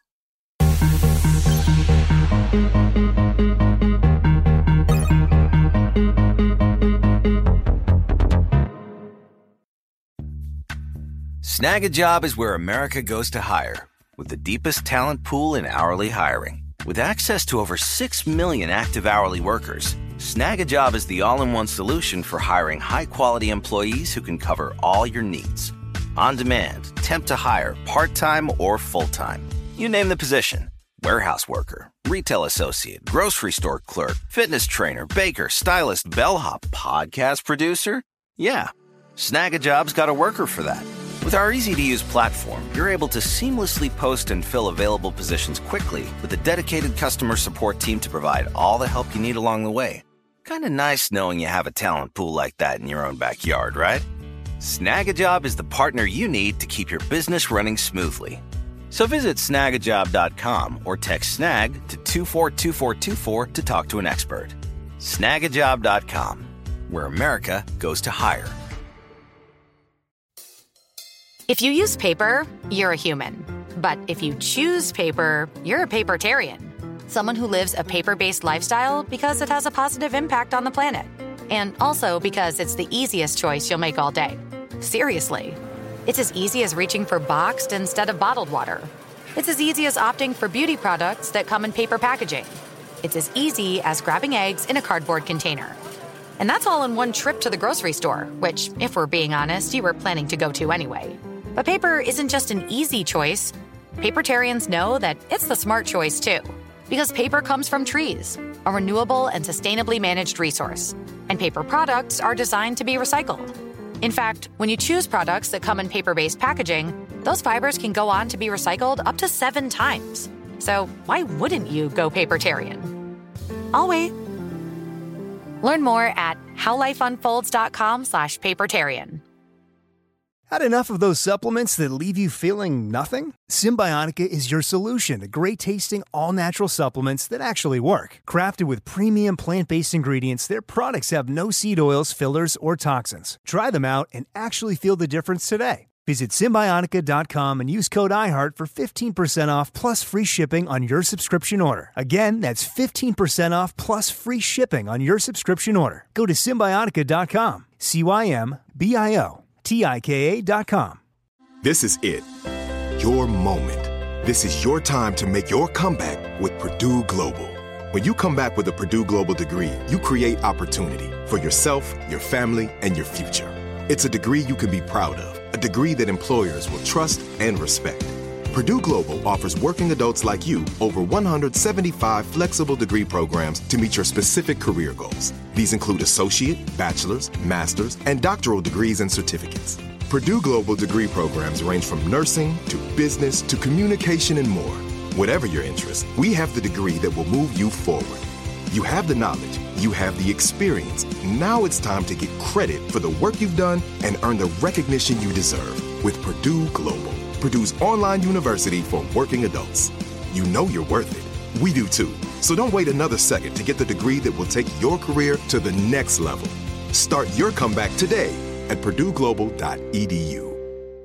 Snag a Job is where America goes to hire, with the deepest talent pool in hourly hiring. With access to over six million active hourly workers, Snag a Job is the all-in-one solution for hiring high-quality employees who can cover all your needs. On demand, temp to hire, part-time or full-time. You name the position. Warehouse worker, retail associate, grocery store clerk, fitness trainer, baker, stylist, bellhop, podcast producer. Yeah, Snag a Job's got a worker for that. With our easy-to-use platform, you're able to seamlessly post and fill available positions quickly with a dedicated customer support team to provide all the help you need along the way. Kind of nice knowing you have a talent pool like that in your own backyard, right? Snag a Job is the partner you need to keep your business running smoothly. So visit snag a job dot com or text snag to two four two four two four to talk to an expert. snag a job dot com, where America goes to hire. If you use paper, you're a human. But if you choose paper, you're a papertarian. Someone who lives a paper-based lifestyle because it has a positive impact on the planet. And also because it's the easiest choice you'll make all day. Seriously. It's as easy as reaching for boxed instead of bottled water. It's as easy as opting for beauty products that come in paper packaging. It's as easy as grabbing eggs in a cardboard container. And that's all in one trip to the grocery store, which, if we're being honest, you were planning to go to anyway. But paper isn't just an easy choice. Papertarians know that it's the smart choice, too. Because paper comes from trees, a renewable and sustainably managed resource. And paper products are designed to be recycled. In fact, when you choose products that come in paper-based packaging, those fibers can go on to be recycled up to seven times. So why wouldn't you go papertarian? I'll wait. Learn more at howlifeunfolds.com slash papertarian. Had enough of those supplements that leave you feeling nothing? Symbiotica is your solution to great-tasting, all-natural supplements that actually work. Crafted with premium plant-based ingredients, their products have no seed oils, fillers, or toxins. Try them out and actually feel the difference today. Visit Symbiotica dot com and use code iHeart for fifteen percent off plus free shipping on your subscription order. Again, that's fifteen percent off plus free shipping on your subscription order. Go to Symbiotica dot com, C Y M B I O. T I K A dot com. This is it. Your moment. This is your time to make your comeback with Purdue Global. When you come back with a Purdue Global degree, you create opportunity for yourself, your family, and your future. It's a degree you can be proud of, a degree that employers will trust and respect. Purdue Global offers working adults like you over one hundred seventy-five flexible degree programs to meet your specific career goals. These include associate, bachelor's, master's, and doctoral degrees and certificates. Purdue Global degree programs range from nursing to business to communication and more. Whatever your interest, we have the degree that will move you forward. You have the knowledge, you have the experience. Now it's time to get credit for the work you've done and earn the recognition you deserve with Purdue Global. Purdue's online university for working adults. You know you're worth it. We do too. So don't wait another second to get the degree that will take your career to the next level. Start your comeback today at purdue global dot e d u.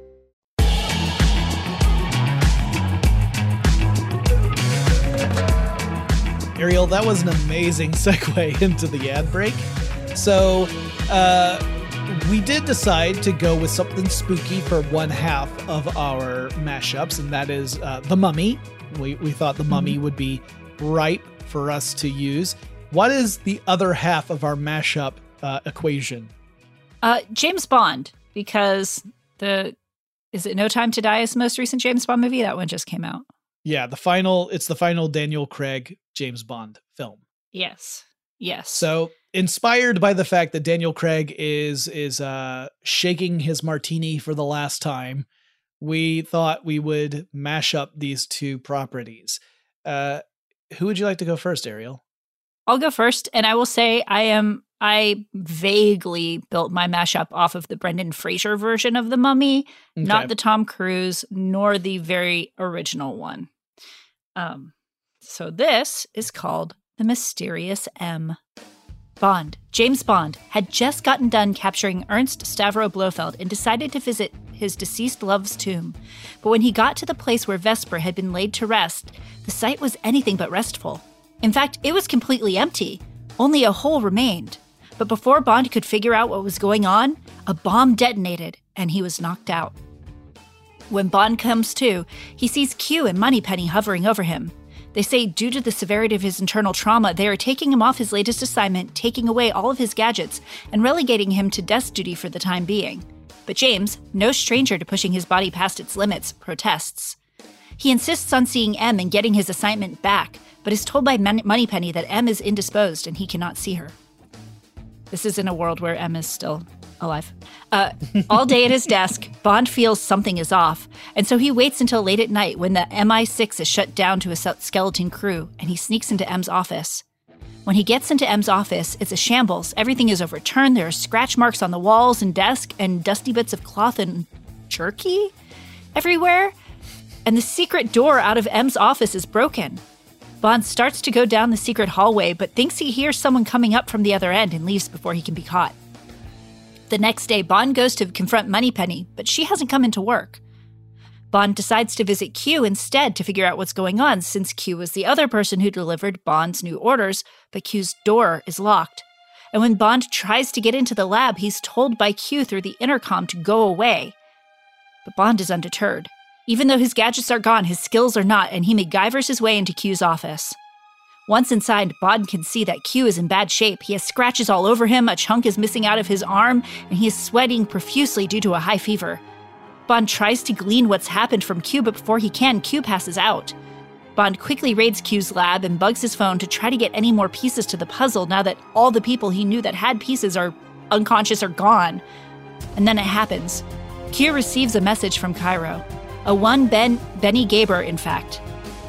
Ariel, that was an amazing segue into the ad break. So, uh, we did decide to go with something spooky for one half of our mashups, and that is uh, The Mummy. We we thought The Mummy would be ripe for us to use. What is the other half of our mashup uh, equation? Uh, James Bond, because the is it No Time to Die is the most recent James Bond movie? That one just came out. Yeah, the final. It's the final Daniel Craig James Bond film. Yes. Yes. So inspired by the fact that Daniel Craig is is uh, shaking his martini for the last time, we thought we would mash up these two properties. Uh, who would you like to go first, Ariel? I'll go first, and I will say I am I vaguely built my mashup off of the Brendan Fraser version of The Mummy, okay. Not the Tom Cruise, nor the very original one. Um, so this is called The Mysterious M. Bond, James Bond, had just gotten done capturing Ernst Stavro Blofeld and decided to visit his deceased love's tomb. But when he got to the place where Vesper had been laid to rest, the site was anything but restful. In fact, it was completely empty. Only a hole remained. But before Bond could figure out what was going on, a bomb detonated, and he was knocked out. When Bond comes to, he sees Q and Moneypenny hovering over him. They say due to the severity of his internal trauma, they are taking him off his latest assignment, taking away all of his gadgets, and relegating him to desk duty for the time being. But James, no stranger to pushing his body past its limits, protests. He insists on seeing M and getting his assignment back, but is told by Mon- Moneypenny that M is indisposed and he cannot see her. This is in a world where M is still alive. Uh, all day at his desk, Bond feels something is off, and so he waits until late at night when the M I six is shut down to a skeleton crew, and he sneaks into M's office. When he gets into M's office, it's a shambles. Everything is overturned. There are scratch marks on the walls and desk, and dusty bits of cloth and jerky everywhere. And the secret door out of M's office is broken. Bond starts to go down the secret hallway, but thinks he hears someone coming up from the other end and leaves before he can be caught. The next day, Bond goes to confront Moneypenny, but she hasn't come into work. Bond decides to visit Q instead to figure out what's going on, since Q was the other person who delivered Bond's new orders, but Q's door is locked. And when Bond tries to get into the lab, he's told by Q through the intercom to go away. But Bond is undeterred. Even though his gadgets are gone, his skills are not, and he MacGyvers his way into Q's office. Once inside, Bond can see that Q is in bad shape. He has scratches all over him, a chunk is missing out of his arm, and he is sweating profusely due to a high fever. Bond tries to glean what's happened from Q, but before he can, Q passes out. Bond quickly raids Q's lab and bugs his phone to try to get any more pieces to the puzzle now that all the people he knew that had pieces are unconscious or gone. And then it happens. Q receives a message from Cairo. A one Ben Benny Gaber, in fact.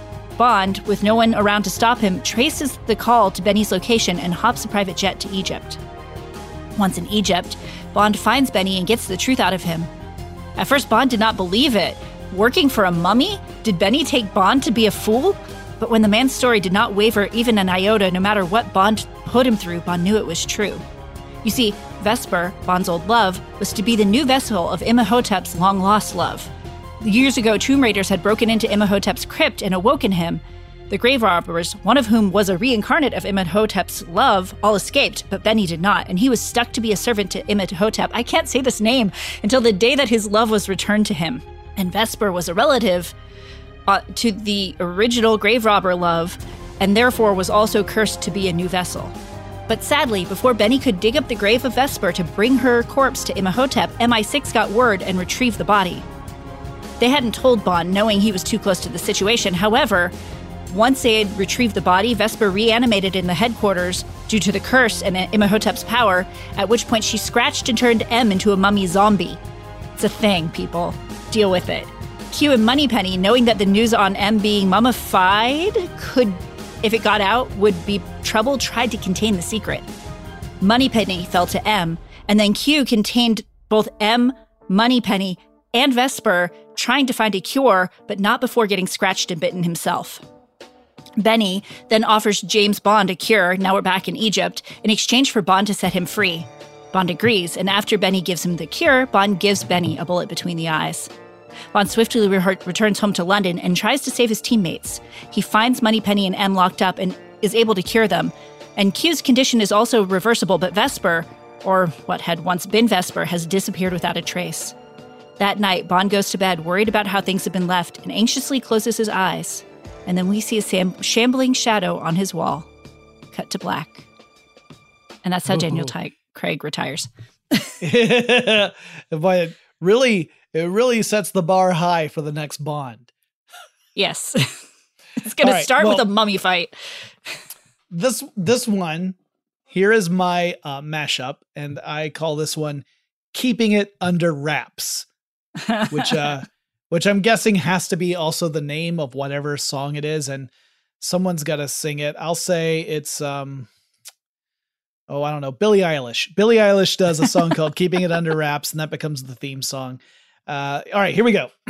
Bond, with no one around to stop him, traces the call to Benny's location and hops a private jet to Egypt. Once in Egypt, Bond finds Benny and gets the truth out of him. At first, Bond did not believe it. Working for a mummy? Did Benny take Bond to be a fool? But when the man's story did not waver even an iota, no matter what Bond put him through, Bond knew it was true. You see, Vesper, Bond's old love, was to be the new vessel of Imhotep's long-lost love. Years ago, tomb raiders had broken into Imhotep's crypt and awoken him. The grave robbers, one of whom was a reincarnate of Imhotep's love, all escaped, but Benny did not, and he was stuck to be a servant to Imhotep. I can't say this name until the day that his love was returned to him. And Vesper was a relative uh, to the original grave robber love, and therefore was also cursed to be a new vessel. But sadly, before Benny could dig up the grave of Vesper to bring her corpse to Imhotep, M I six got word and retrieved the body. They hadn't told Bond, knowing he was too close to the situation. However, once they had retrieved the body, Vesper reanimated in the headquarters due to the curse and Imhotep's power, at which point she scratched and turned M into a mummy zombie. It's a thing, people. Deal with it. Q and Moneypenny, knowing that the news on M being mummified could, if it got out, would be trouble, tried to contain the secret. Moneypenny fell to M, and then Q contained both M, Moneypenny, and Vesper, trying to find a cure, but not before getting scratched and bitten himself. Benny then offers James Bond a cure, now we're back in Egypt, in exchange for Bond to set him free. Bond agrees, and after Benny gives him the cure, Bond gives Benny a bullet between the eyes. Bond swiftly re- returns home to London and tries to save his teammates. He finds Moneypenny and M locked up and is able to cure them. And Q's condition is also reversible, but Vesper, or what had once been Vesper, has disappeared without a trace. That night, Bond goes to bed, worried about how things have been left, and anxiously closes his eyes. And then we see a sam- shambling shadow on his wall. Cut to black. And that's how Ooh. Daniel Ty- Craig retires. But it really, it really sets the bar high for the next Bond. Yes. It's going right, to start well, with a mummy fight. This this one here is my uh, mashup, and I call this one Keeping It Under Wraps, which uh, which I'm guessing has to be also the name of whatever song it is, and someone's got to sing it. I'll say it's, um, oh, I don't know, Billie Eilish. Billie Eilish does a song called Keeping It Under Wraps, and that becomes the theme song. Uh, all right, here we go.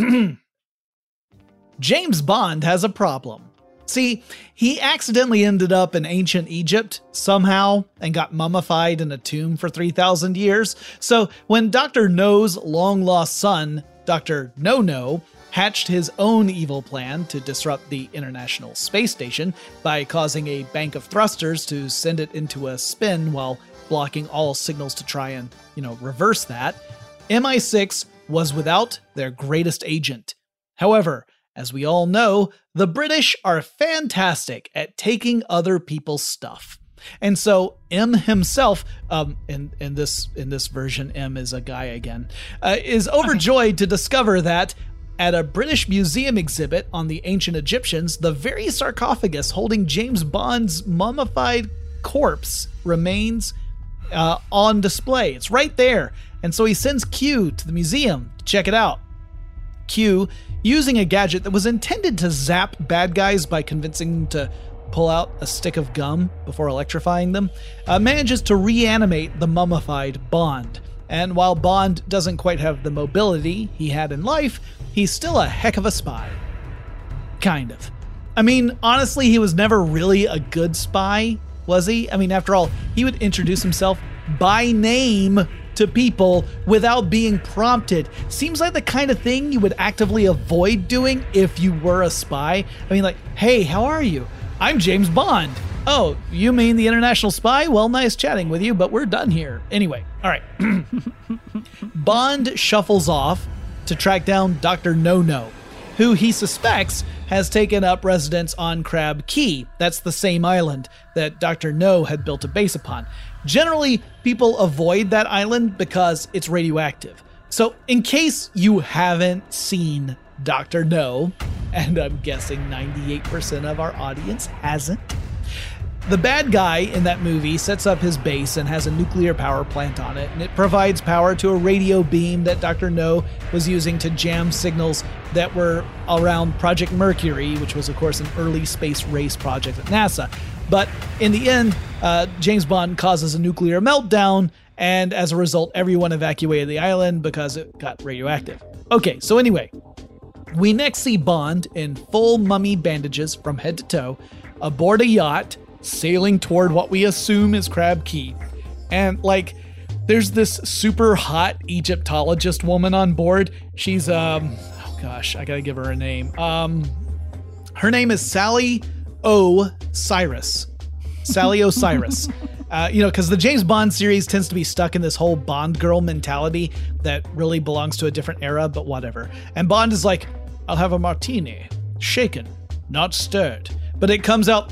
James Bond has a problem. See, he accidentally ended up in ancient Egypt somehow and got mummified in a tomb for three thousand years. So when Doctor No's long-lost son, Doctor No-No, hatched his own evil plan to disrupt the International Space Station by causing a bank of thrusters to send it into a spin while blocking all signals to try and, you know, reverse that, M I six was without their greatest agent. However, as we all know, the British are fantastic at taking other people's stuff. And so M himself, um, in, in this in this version, M is a guy again, uh, is overjoyed to discover that at a British museum exhibit on the ancient Egyptians, the very sarcophagus holding James Bond's mummified corpse remains uh, on display. It's right there. And so he sends Q to the museum to check it out. Q, using a gadget that was intended to zap bad guys by convincing them to pull out a stick of gum before electrifying them, uh, manages to reanimate the mummified Bond. And while Bond doesn't quite have the mobility he had in life, he's still a heck of a spy. Kind of. I mean, honestly, he was never really a good spy, was he? I mean, after all, he would introduce himself by name to people without being prompted. Seems like the kind of thing you would actively avoid doing if you were a spy. I mean, like, hey, how are you? I'm James Bond. Oh, you mean the international spy? Well, nice chatting with you, but we're done here. Anyway, all right. Bond shuffles off to track down Doctor No-No, who he suspects has taken up residence on Crab Key. That's the same island that Doctor No had built a base upon. Generally, people avoid that island because it's radioactive. So in case you haven't seen Doctor No, and I'm guessing ninety-eight percent of our audience hasn't, the bad guy in that movie sets up his base and has a nuclear power plant on it, and it provides power to a radio beam that Doctor No was using to jam signals that were around Project Mercury, which was, of course, an early space race project at NASA. But in the end, uh, James Bond causes a nuclear meltdown, and as a result, everyone evacuated the island because it got radioactive. Okay, so anyway, we next see Bond in full mummy bandages from head to toe, aboard a yacht, sailing toward what we assume is Crab Key. And, like, there's this super hot Egyptologist woman on board. She's, um, oh gosh, I gotta give her a name. Um, her name is Sally O'Cyrus. Sally O'Cyrus. Uh, you know, because the James Bond series tends to be stuck in this whole Bond girl mentality that really belongs to a different era, but whatever. And Bond is like, I'll have a martini, shaken, not stirred. But it comes out,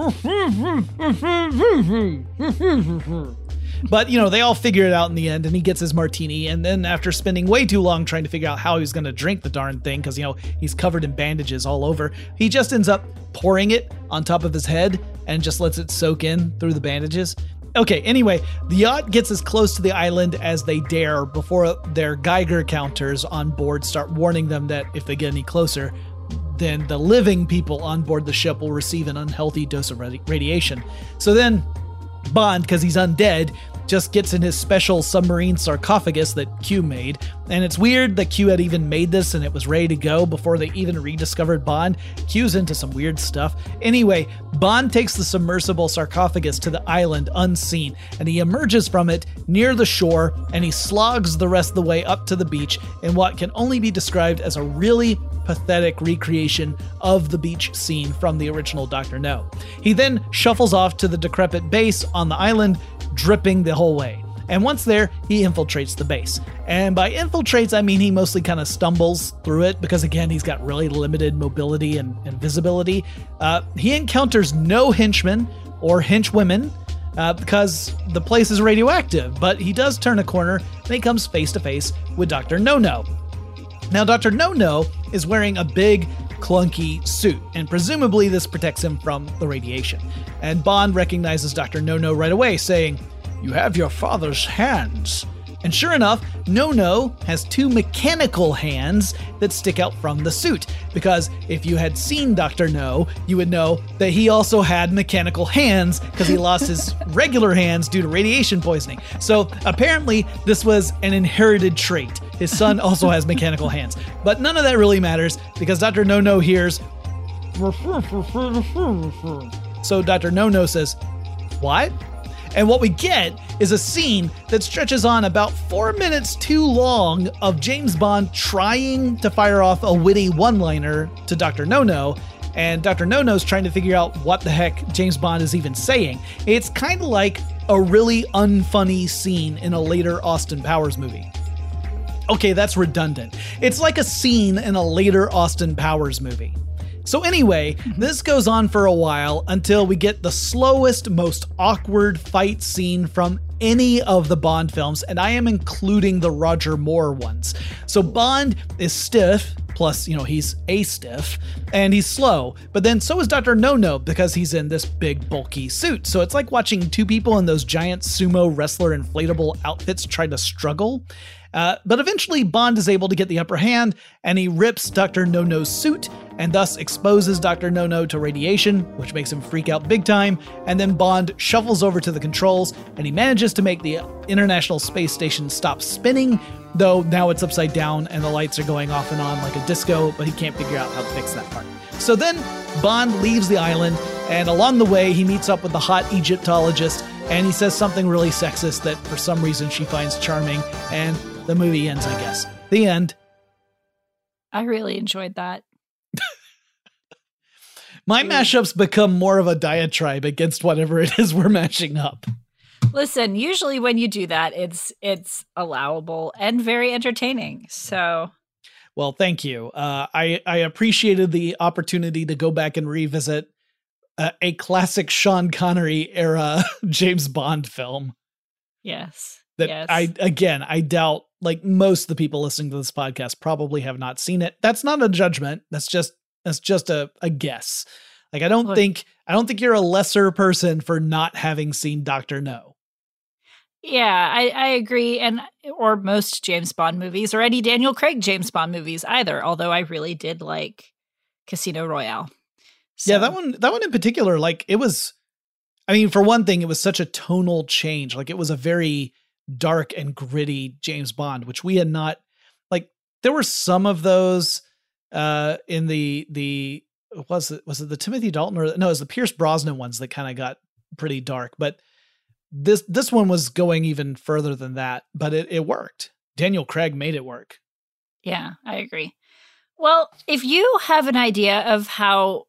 but, you know, they all figure it out in the end, and he gets his martini, and then after spending way too long trying to figure out how he's going to drink the darn thing, because, you know, he's covered in bandages all over, he just ends up pouring it on top of his head and just lets it soak in through the bandages. Okay, anyway, the yacht gets as close to the island as they dare before their Geiger counters on board start warning them that if they get any closer, then the living people on board the ship will receive an unhealthy dose of radi- radiation. So then Bond, because he's undead, just gets in his special submarine sarcophagus that Q made. And it's weird that Q had even made this and it was ready to go before they even rediscovered Bond. Q's into some weird stuff. Anyway, Bond takes the submersible sarcophagus to the island unseen, and he emerges from it near the shore, and he slogs the rest of the way up to the beach in what can only be described as a really pathetic recreation of the beach scene from the original Doctor No. He then shuffles off to the decrepit base on the island, dripping the whole way. And once there, he infiltrates the base. And by infiltrates, I mean he mostly kind of stumbles through it because, again, he's got really limited mobility and, and visibility. Uh, he encounters no henchmen or henchwomen uh, because the place is radioactive, but he does turn a corner and he comes face to face with Doctor No-No. Now, Doctor No-No is wearing a big clunky suit, and presumably this protects him from the radiation. And Bond recognizes Doctor No-No right away, saying, "You have your father's hands." And sure enough, No-No has two mechanical hands that stick out from the suit, because if you had seen Doctor No, you would know that he also had mechanical hands because he lost his regular hands due to radiation poisoning. So apparently this was an inherited trait. His son also has mechanical hands. But none of that really matters because Doctor No-No hears, so Doctor No-No says, "What?" And what we get is a scene that stretches on about four minutes too long of James Bond trying to fire off a witty one-liner to Doctor No-No, and Doctor No-No's trying to figure out what the heck James Bond is even saying. It's kind of like a really unfunny scene in a later Austin Powers movie. Okay, that's redundant. It's like a scene in a later Austin Powers movie. So anyway, this goes on for a while until we get the slowest, most awkward fight scene from any of the Bond films, and I am including the Roger Moore ones. So Bond is stiff, plus, you know, he's a-stiff, and he's slow, but then so is Doctor No-No because he's in this big, bulky suit. So it's like watching two people in those giant sumo wrestler inflatable outfits try to struggle. Uh, but eventually Bond is able to get the upper hand, and he rips Doctor No-No's suit, and thus exposes Doctor No-No to radiation, which makes him freak out big time, and then Bond shuffles over to the controls, and he manages to make the International Space Station stop spinning, though now it's upside down and the lights are going off and on like a disco, but he can't figure out how to fix that part. So then Bond leaves the island, and along the way he meets up with the hot Egyptologist, and he says something really sexist that for some reason she finds charming, and the movie ends, I guess. The end. I really enjoyed that. My mashups become more of a diatribe against whatever it is we're mashing up. Listen, usually when you do that, it's it's allowable and very entertaining. So, well, thank you. Uh, I I appreciated the opportunity to go back and revisit uh, a classic Sean Connery era James Bond film. Yes. That yes. I again I doubt like most of the people listening to this podcast probably have not seen it. That's not a judgment. That's just that's just a, a guess. Like I don't Look, think I don't think you're a lesser person for not having seen Doctor No. Yeah, I, I agree. And or most James Bond movies or any Daniel Craig James Bond movies either, although I really did like Casino Royale. So. Yeah, that one that one in particular, like it was I mean, for one thing, it was such a tonal change. Like it was a very dark and gritty James Bond, which we had not like. There were some of those uh, in the the was it was it the Timothy Dalton or no, it was the Pierce Brosnan ones that kind of got pretty dark. But this this one was going even further than that. But it it worked. Daniel Craig made it work. Yeah, I agree. Well, if you have an idea of how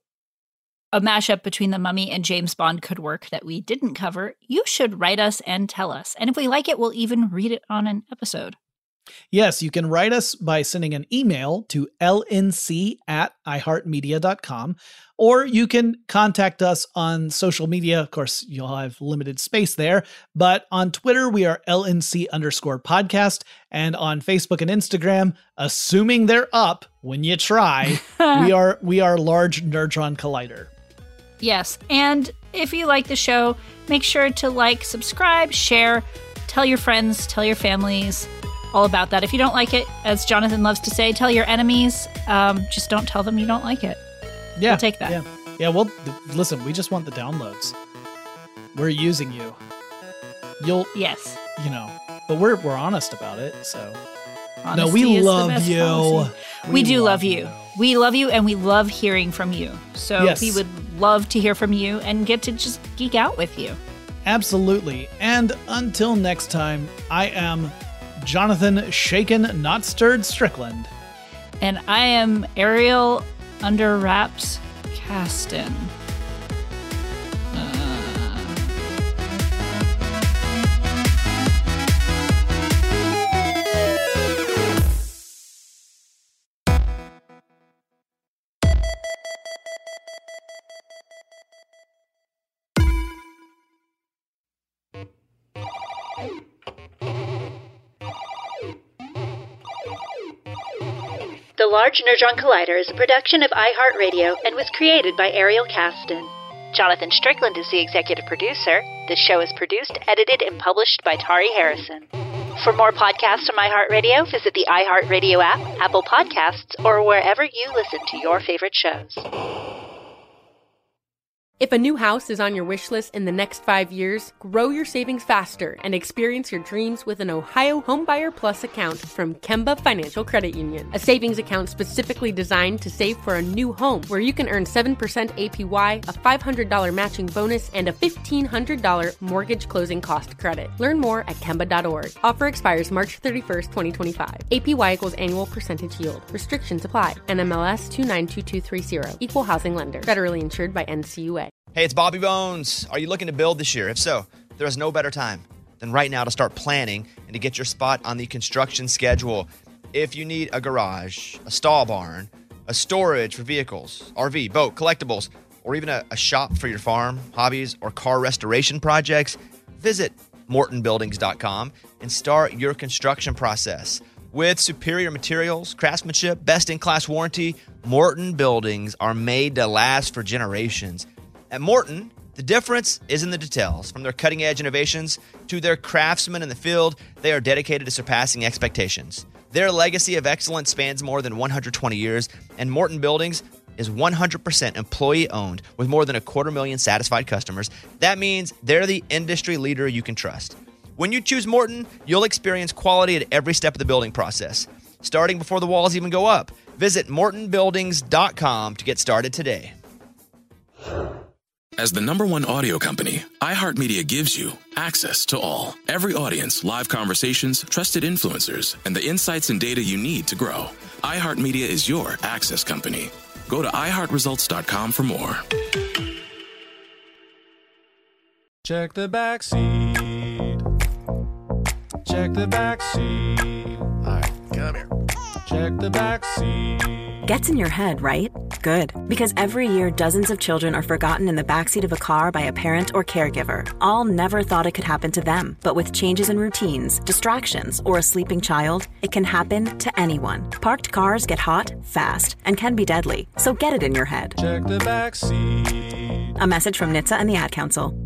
a mashup between The Mummy and James Bond could work that we didn't cover, you should write us and tell us. And if we like it, we'll even read it on an episode. Yes, you can write us by sending an email to l n c at i heart media dot com, or you can contact us on social media. Of course, you'll have limited space there, but on Twitter, we are L N C underscore podcast, and on Facebook and Instagram, assuming they're up when you try, we are we are Large Nerdron Collider. Yes, and if you like the show, make sure to like, subscribe, share, tell your friends, tell your families, all about that. If you don't like it, as Jonathan loves to say, tell your enemies. Um, just don't tell them you don't like it. Yeah, we'll take that. Yeah, yeah. Well, th- listen, we just want the downloads. We're using you. You'll yes, you know, but we're we're honest about it. So Honesty no, we is love the best you. Policy. We, we do love you. you. We love you, and we love hearing from you. So yes. we would love to hear from you and get to just geek out with you. Absolutely. And until next time, I am Jonathan Shaken, Not Stirred Strickland. And I am Ariel Under Wraps Caston. The Large Nerdron Collider is a production of iHeartRadio and was created by Ariel Caston. Jonathan Strickland is the executive producer. This show is produced, edited, and published by Tari Harrison. For more podcasts from iHeartRadio, visit the iHeartRadio app, Apple Podcasts, or wherever you listen to your favorite shows. If a new house is on your wish list in the next five years, grow your savings faster and experience your dreams with an Ohio Homebuyer Plus account from Kemba Financial Credit Union. A savings account specifically designed to save for a new home, where you can earn seven percent A P Y, a five hundred dollars matching bonus, and a fifteen hundred dollars mortgage closing cost credit. Learn more at Kemba dot org. Offer expires March thirty-first, twenty twenty-five. A P Y equals annual percentage yield. Restrictions apply. N M L S two nine two two three zero. Equal housing lender. Federally insured by N C U A. Hey, it's Bobby Bones. Are you looking to build this year? If so, there is no better time than right now to start planning and to get your spot on the construction schedule. If you need a garage, a stall barn, a storage for vehicles, R V, boat, collectibles, or even a, a shop for your farm, hobbies, or car restoration projects, visit Morton Buildings dot com and start your construction process. With superior materials, craftsmanship, best-in-class warranty, Morton Buildings are made to last for generations. At Morton, the difference is in the details. From their cutting-edge innovations to their craftsmen in the field, they are dedicated to surpassing expectations. Their legacy of excellence spans more than one hundred twenty years, and Morton Buildings is one hundred percent employee-owned with more than a quarter million satisfied customers. That means they're the industry leader you can trust. When you choose Morton, you'll experience quality at every step of the building process, starting before the walls even go up. Visit Morton Buildings dot com to get started today. As the number one audio company, iHeartMedia gives you access to all. Every audience, live conversations, trusted influencers, and the insights and data you need to grow. iHeartMedia is your access company. Go to i heart results dot com for more. Check the back seat. Check the back seat. All right, come here. Check the back seat. Gets in your head, right? Good. Because every year, dozens of children are forgotten in the backseat of a car by a parent or caregiver. All never thought it could happen to them. But with changes in routines, distractions, or a sleeping child, it can happen to anyone. Parked cars get hot, fast, and can be deadly. So get it in your head. Check the back seat. A message from N H T S A and the Ad Council.